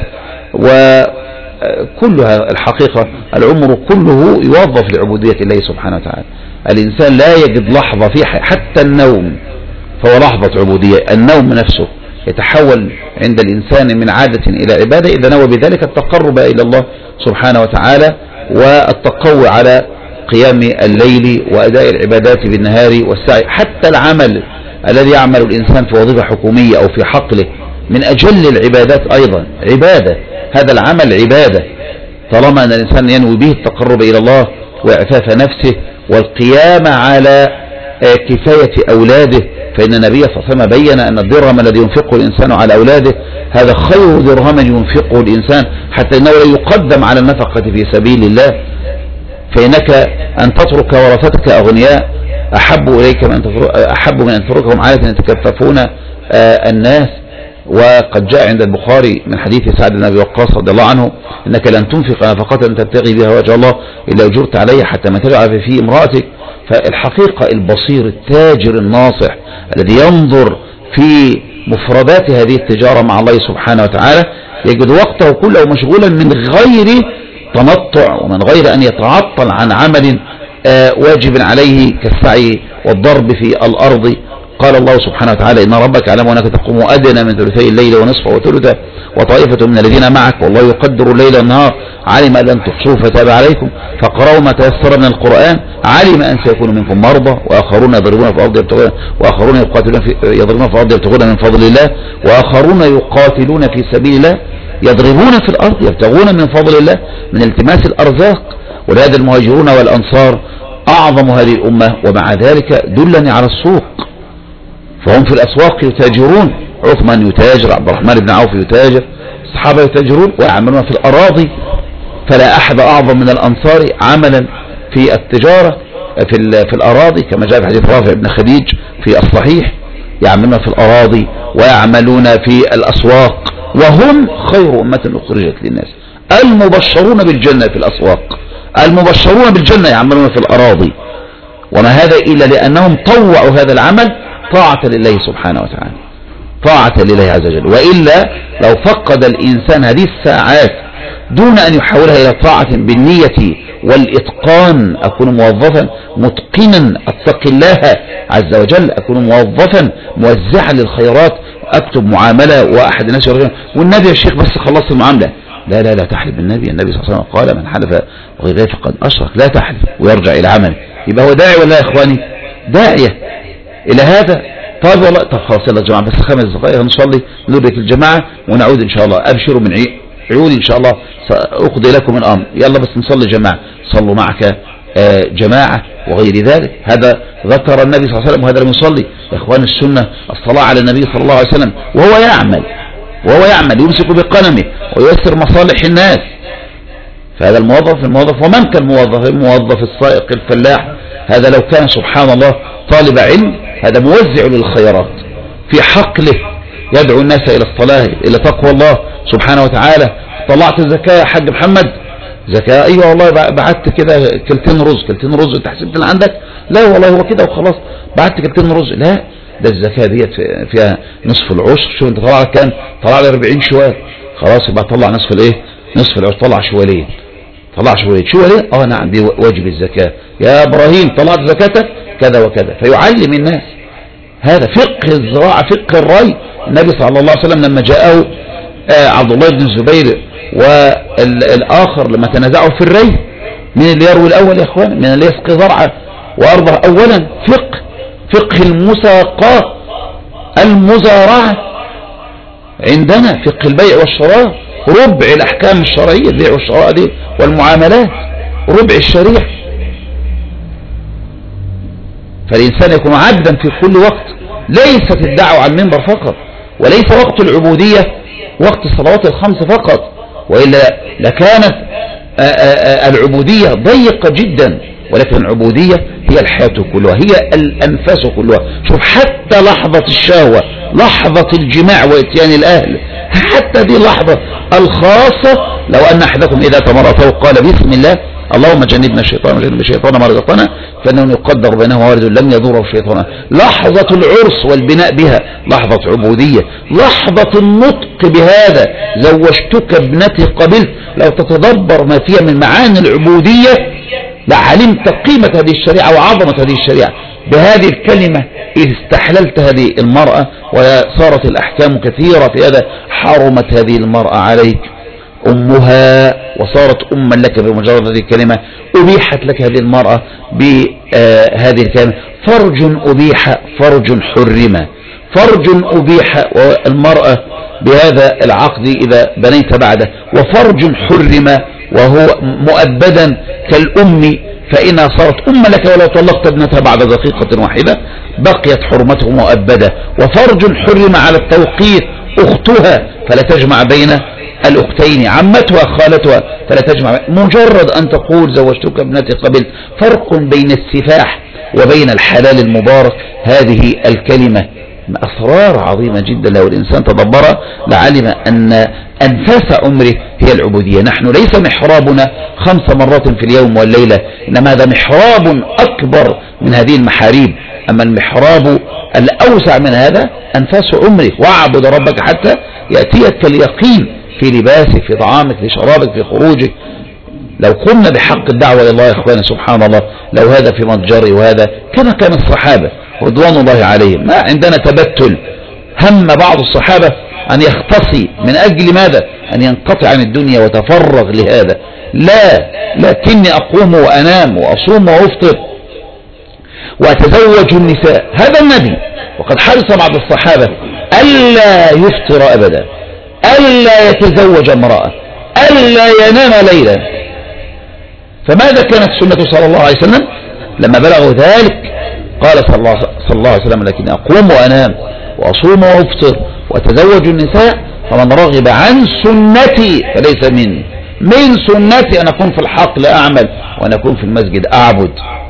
وكلها الحقيقة العمر كله يوظف لعبودية الله سبحانه وتعالى. الإنسان لا يجد لحظة في حتى النوم فهو لحظة عبودية، النوم نفسه يتحول عند الإنسان من عادة إلى عبادة إذا نوى بذلك التقرب إلى الله سبحانه وتعالى والتقوي على قيام الليل وأداء العبادات بالنهار والسعي، حتى العمل الذي يعمل الإنسان في وظيفة حكومية أو في حقله من أجل العبادات أيضا عبادة، هذا العمل عبادة طالما أن الإنسان ينوي به التقرب إلى الله وإعفاف نفسه والقيام على كفاية أولاده، فإن النبي صلى الله عليه وسلم بين أن الدرهم الذي ينفقه الإنسان على أولاده هذا خير درهم ينفقه الإنسان، حتى إنه لا يقدم على النفقة في سبيل الله. فإنك أن تترك ورثتك أغنياء أحب إليك من أحب من أن تتركهم عالة يتكففون الناس. وقد جاء عند البخاري من حديث سعد بن أبي وقاص رضي الله عنه: إنك لن تنفق نفقة تبتغي بها وجه الله إلا أجرت عليها حتى ما تجعل في امرأتك. فالحقيقة البصير التاجر الناصح الذي ينظر في مفردات هذه التجارة مع الله سبحانه وتعالى يجد وقته كله مشغولا من غير تنطع ومن غير أن يتعطل عن عمل واجب عليه كالسعي والضرب في الأرض. قال الله سبحانه وتعالى: إن ربك يعلم أنك تقوم أدنى من ثلثي الليل ونصفه وثلثه وطائفة من الذين معك والله يقدر الليل والنهار علم أن لن تحصوه فتاب عليكم فقرأوا ما تيسر من القرآن علم أن سيكون منكم مرضى وآخرون يضربون في الأرض يبتغون وآخرون يقاتلون في يضربون في الأرض يبتغون من فضل الله وآخرون يقاتلون في سبيل الله يضربون في الأرض يبتغون من فضل الله من التماس الأرزاق. ولهذا المهاجرون والأنصار أعظم هذه الأمة، ومع ذلك دلني على السوق، فهم في الأسواق يتاجرون، عثمان يتاجر، عبد الرحمن بن عوف يتاجر، الصحابة يتاجرون ويعملون في الأراضي. فلا أحد أعظم من الأنصار عملا في التجارة في, في الأراضي كما جاء في حديث رافع بن خديج في الصحيح: يعملون في الأراضي ويعملون في الأسواق وهم خير أمة أخرجت للناس. المبشرون بالجنة في الأسواق، المبشرون بالجنة يعملون في الأراضي. وما هذا إلا لأنهم طوعوا هذا العمل طاعة لله سبحانه وتعالى، طاعة لله عز وجل. وإلا لو فقد الإنسان هذه الساعات دون أن يحولها إلى طاعة بالنية والإتقان، أكون موظفا متقنا أتقي الله عز وجل، أكون موظفا موزعا للخيرات، أكتب معاملة وأحد الناس يرجع والنبي يا شيخ بس خلصت المعاملة، لا لا لا تحلف بالنبي. النبي صلى الله عليه وسلم قال: من حلف غير فقد أشرك، لا تحلف ويرجع إلى عمله. يبقى هو داعي ولا يا إخواني؟ داعية إلى هذا. طيب والله طب خلاص يلا يا جماعة بس خمس دقائق نصلي ندرك الجماعة ونعود إن شاء الله. أبشروا من عيوني إن شاء الله سأقضي لكم الأمر. يلا بس نصلي جماعة، صلوا معك جماعة وغير ذلك. هذا ذكر النبي صلى الله عليه وسلم وهذا لم يصلي. يا إخوان السنة الصلاة على النبي صلى الله عليه وسلم وهو يعمل وهو يعمل يمسك بقلمه وييسر مصالح الناس. فهذا الموظف الموظف ومن كان موظف الموظف السائق الفلاح، هذا لو كان سبحان الله طالب علم هذا موزع للخيرات في حقله، يدعو الناس إلى الصلاة إلى تقوى الله سبحانه وتعالى. طلعت الزكاة يا حاج محمد؟ زكاة؟ أيوة والله بعت كده كلتين رز. كلتين رز انت حسبت اللي عندك؟ لا والله هو كده وخلاص بعت كلتين رز. لا ده الزكاة ديت فيها نصف العشر. شو انت طلع لك كام؟ طلع لي أربعين شوال. خلاص يبقى طلع نصف الايه؟ نصف العشر. طلع شوالين طلع شوالين شوالين اه نعم دي واجب الزكاة. يا ابراهيم طلعت زكاتك كذا وكذا، فيعلم الناس. هذا فقه الزراعة فقه الري. النبي صلى الله عليه وسلم لما جاءه آه عبد الله بن الزبير والآخر لما تنازعوا في الري، من اللي يروي الأول يا اخوان؟ من اللي يسقي زرعه وأرضه أولا. فقه فقه المساقات المزارعة عندنا فقه البيع والشراء، ربع الأحكام الشرعية البيع والشراء دي والمعاملات، ربع الشريعة. فالإنسان يكون عبدا في كل وقت. ليست الدعوة على المنبر فقط، وليس وقت العبودية وقت الصلوات الخمس فقط، وإلا لكانت العبودية ضيقة جدا. ولكن العبودية هي الحياة كلها، هي الأنفاس كلها. شوف حتى لحظة الشهوة، لحظة الجماع وإتيان الأهل، حتى دي اللحظة الخاصة. لو أن أحدكم إذا تمرته قال بسم الله اللهم جنبنا الشيطان وجنب الشيطان ما رزقنا فإنه يقدر بينه وارد لم يضره الشيطان. لحظة العرس والبناء بها لحظة عبودية. لحظة النطق بهذا زوجتك ابنتي قبلت، لو تتدبر ما فيها من معاني العبودية لعلمت قيمة هذه الشريعة وعظمة هذه الشريعة. بهذه الكلمة إذ استحللت هذه المرأة وصارت الأحكام كثيرة في هذا، حرمت هذه المرأة عليك. أمها وصارت أما لك بمجرد هذه الكلمة، أبيحت لك هذه المرأة بهذه الكلمة. فرج أبيح، فرج حرم، فرج أبيح والمرأة بهذا العقد إذا بنيت بعده، وفرج حرم وهو مؤبدا كالأم، فإنها صارت أم لك ولو طلقت ابنتها بعد دقيقة واحدة بقيت حرمته مؤبدة. وفرج حرم على التوقيت أختها فلا تجمع بين الأختين، عمتها خالتها فلا تجمع، مجرد أن تقول زوجتك ابنتي قبل. فرق بين السفاح وبين الحلال المبارك، هذه الكلمة أسرار عظيمة جدا لو الإنسان تدبرها لعلم أن أنفاس عمره هي العبودية. نحن ليس محرابنا خمس مرات في اليوم والليلة، إنما هذا محراب أكبر من هذه المحاريب. أما المحراب الأوسع من هذا أنفاس عمرك، واعبد ربك حتى يأتيك اليقين في لباسك، في طعامك، في شرابك، في خروجك. لو قمنا بحق الدعوة لله يا إخواني سبحان الله، لو هذا في متجري وهذا كما كان الصحابة رضوان الله عليهم، ما عندنا تبتل. هم بعض الصحابة أن يختصي من أجل ماذا؟ أن ينقطع عن الدنيا وتفرغ لهذا. لا، لكني أقوم وأنام وأصوم وأفطر وأتزوج النساء. هذا النبي، وقد حرص بعض الصحابة ألا يفطر أبدا، ألا يتزوج امرأة، ألا ينام ليلا. فماذا كانت سنة صلى الله عليه وسلم لما بلغوا ذلك؟ قال صلى الله, صلى الله عليه وسلم لكن أقوم وأنام وأصوم وأفطر وأتزوج النساء، فمن رغب عن سنتي فليس مني. من سنتي أن أكون في الحقل أعمل وأن أكون في المسجد أعبد.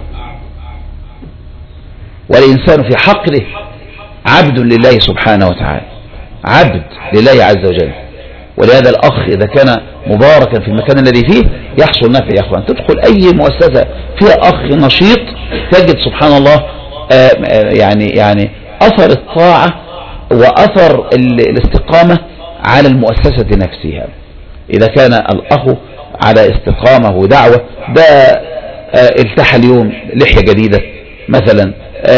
والإنسان في حقله عبد لله سبحانه وتعالى، عبد لله عز وجل. ولهذا الأخ إذا كان مباركا في المكان الذي فيه يحصل نفع يا أخوان. تدخل أي مؤسسة فيها أخ نشيط تجد سبحان الله يعني يعني أثر الطاعة وأثر الاستقامة على المؤسسة نفسها. إذا كان الأخ على استقامة ودعوة، ده التحى اليوم لحية جديدة مثلا،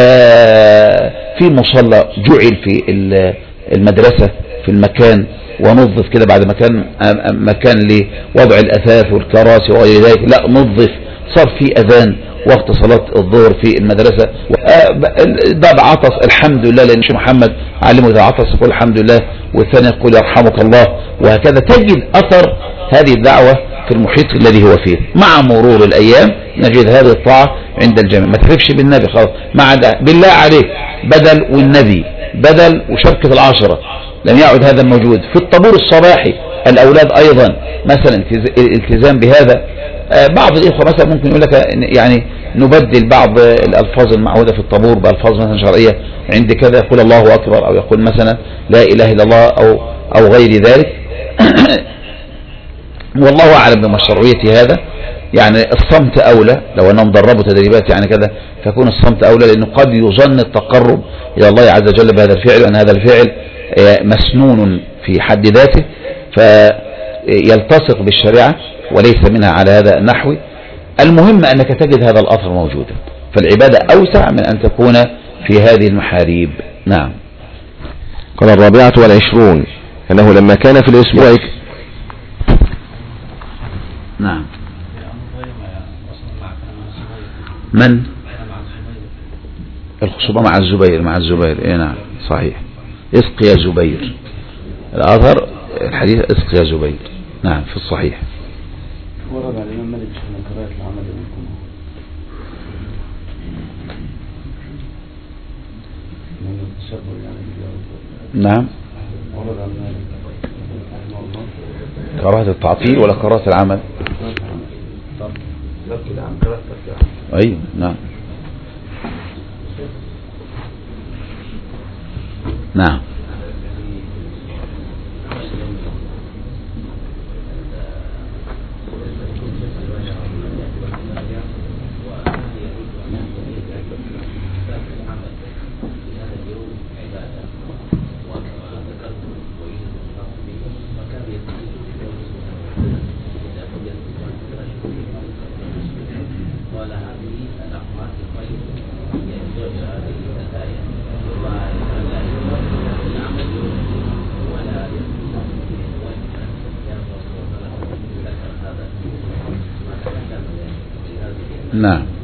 في مصلى جعل في المدرسة في المكان ونظف كده بعد ما كان مكان لوضع الأثاث والكراسي وغير ذلك، لا نظف. صار في أذان وقت صلاة الظهر في المدرسة، باب عطس الحمد لله لأن محمد علمه إذا عطس يقول الحمد لله، والثاني يقول يرحمك الله، وهكذا. تجد أثر هذه الدعوة في المحيط الذي هو فيه. مع مرور الأيام نجد هذه الطاعة عند الجميع. ما تخرفش بالنبي خلاص، مع بالله عليك بدل والنبي بدل وشركة العشرة لم يعد هذا الموجود. في الطابور الصباحي الأولاد أيضا مثلا الالتزام بهذا. بعض الإخوة مثلا ممكن يقول لك يعني نبدل بعض الألفاظ المعهودة في الطابور بألفاظ مثلا شرعية، عند كذا يقول الله أكبر أو يقول مثلا لا إله إلا الله أو أو غير ذلك. والله أعلم بمشروعية هذا. يعني الصمت أولى، لو أنهم دربوا تدريبات يعني كذا فيكون الصمت أولى، لأنه قد يظن التقرب إلى الله عز وجل بهذا الفعل، وأن هذا الفعل مسنون في حد ذاته فيلتصق بالشريعة وليس منها على هذا النحو. المهم أنك تجد هذا الأثر موجودا، فالعبادة أوسع من أن تكون في هذه المحاريب. نعم. قال الرابعة والعشرون أنه لما كان في الأسبوع نعم. من الخصوبة مع الزبير مع الزبير إيه نعم صحيح. اسق يا زبير، الأثر الحديث اسق يا زبير، نعم في الصحيح. ورد على الإمام مالك من كراهة العمل منكم من التشبه يعني. نعم. ورد على مالك كراهة التعطيل ولا كراهة العمل؟ أيوه نعم نعم. نعم.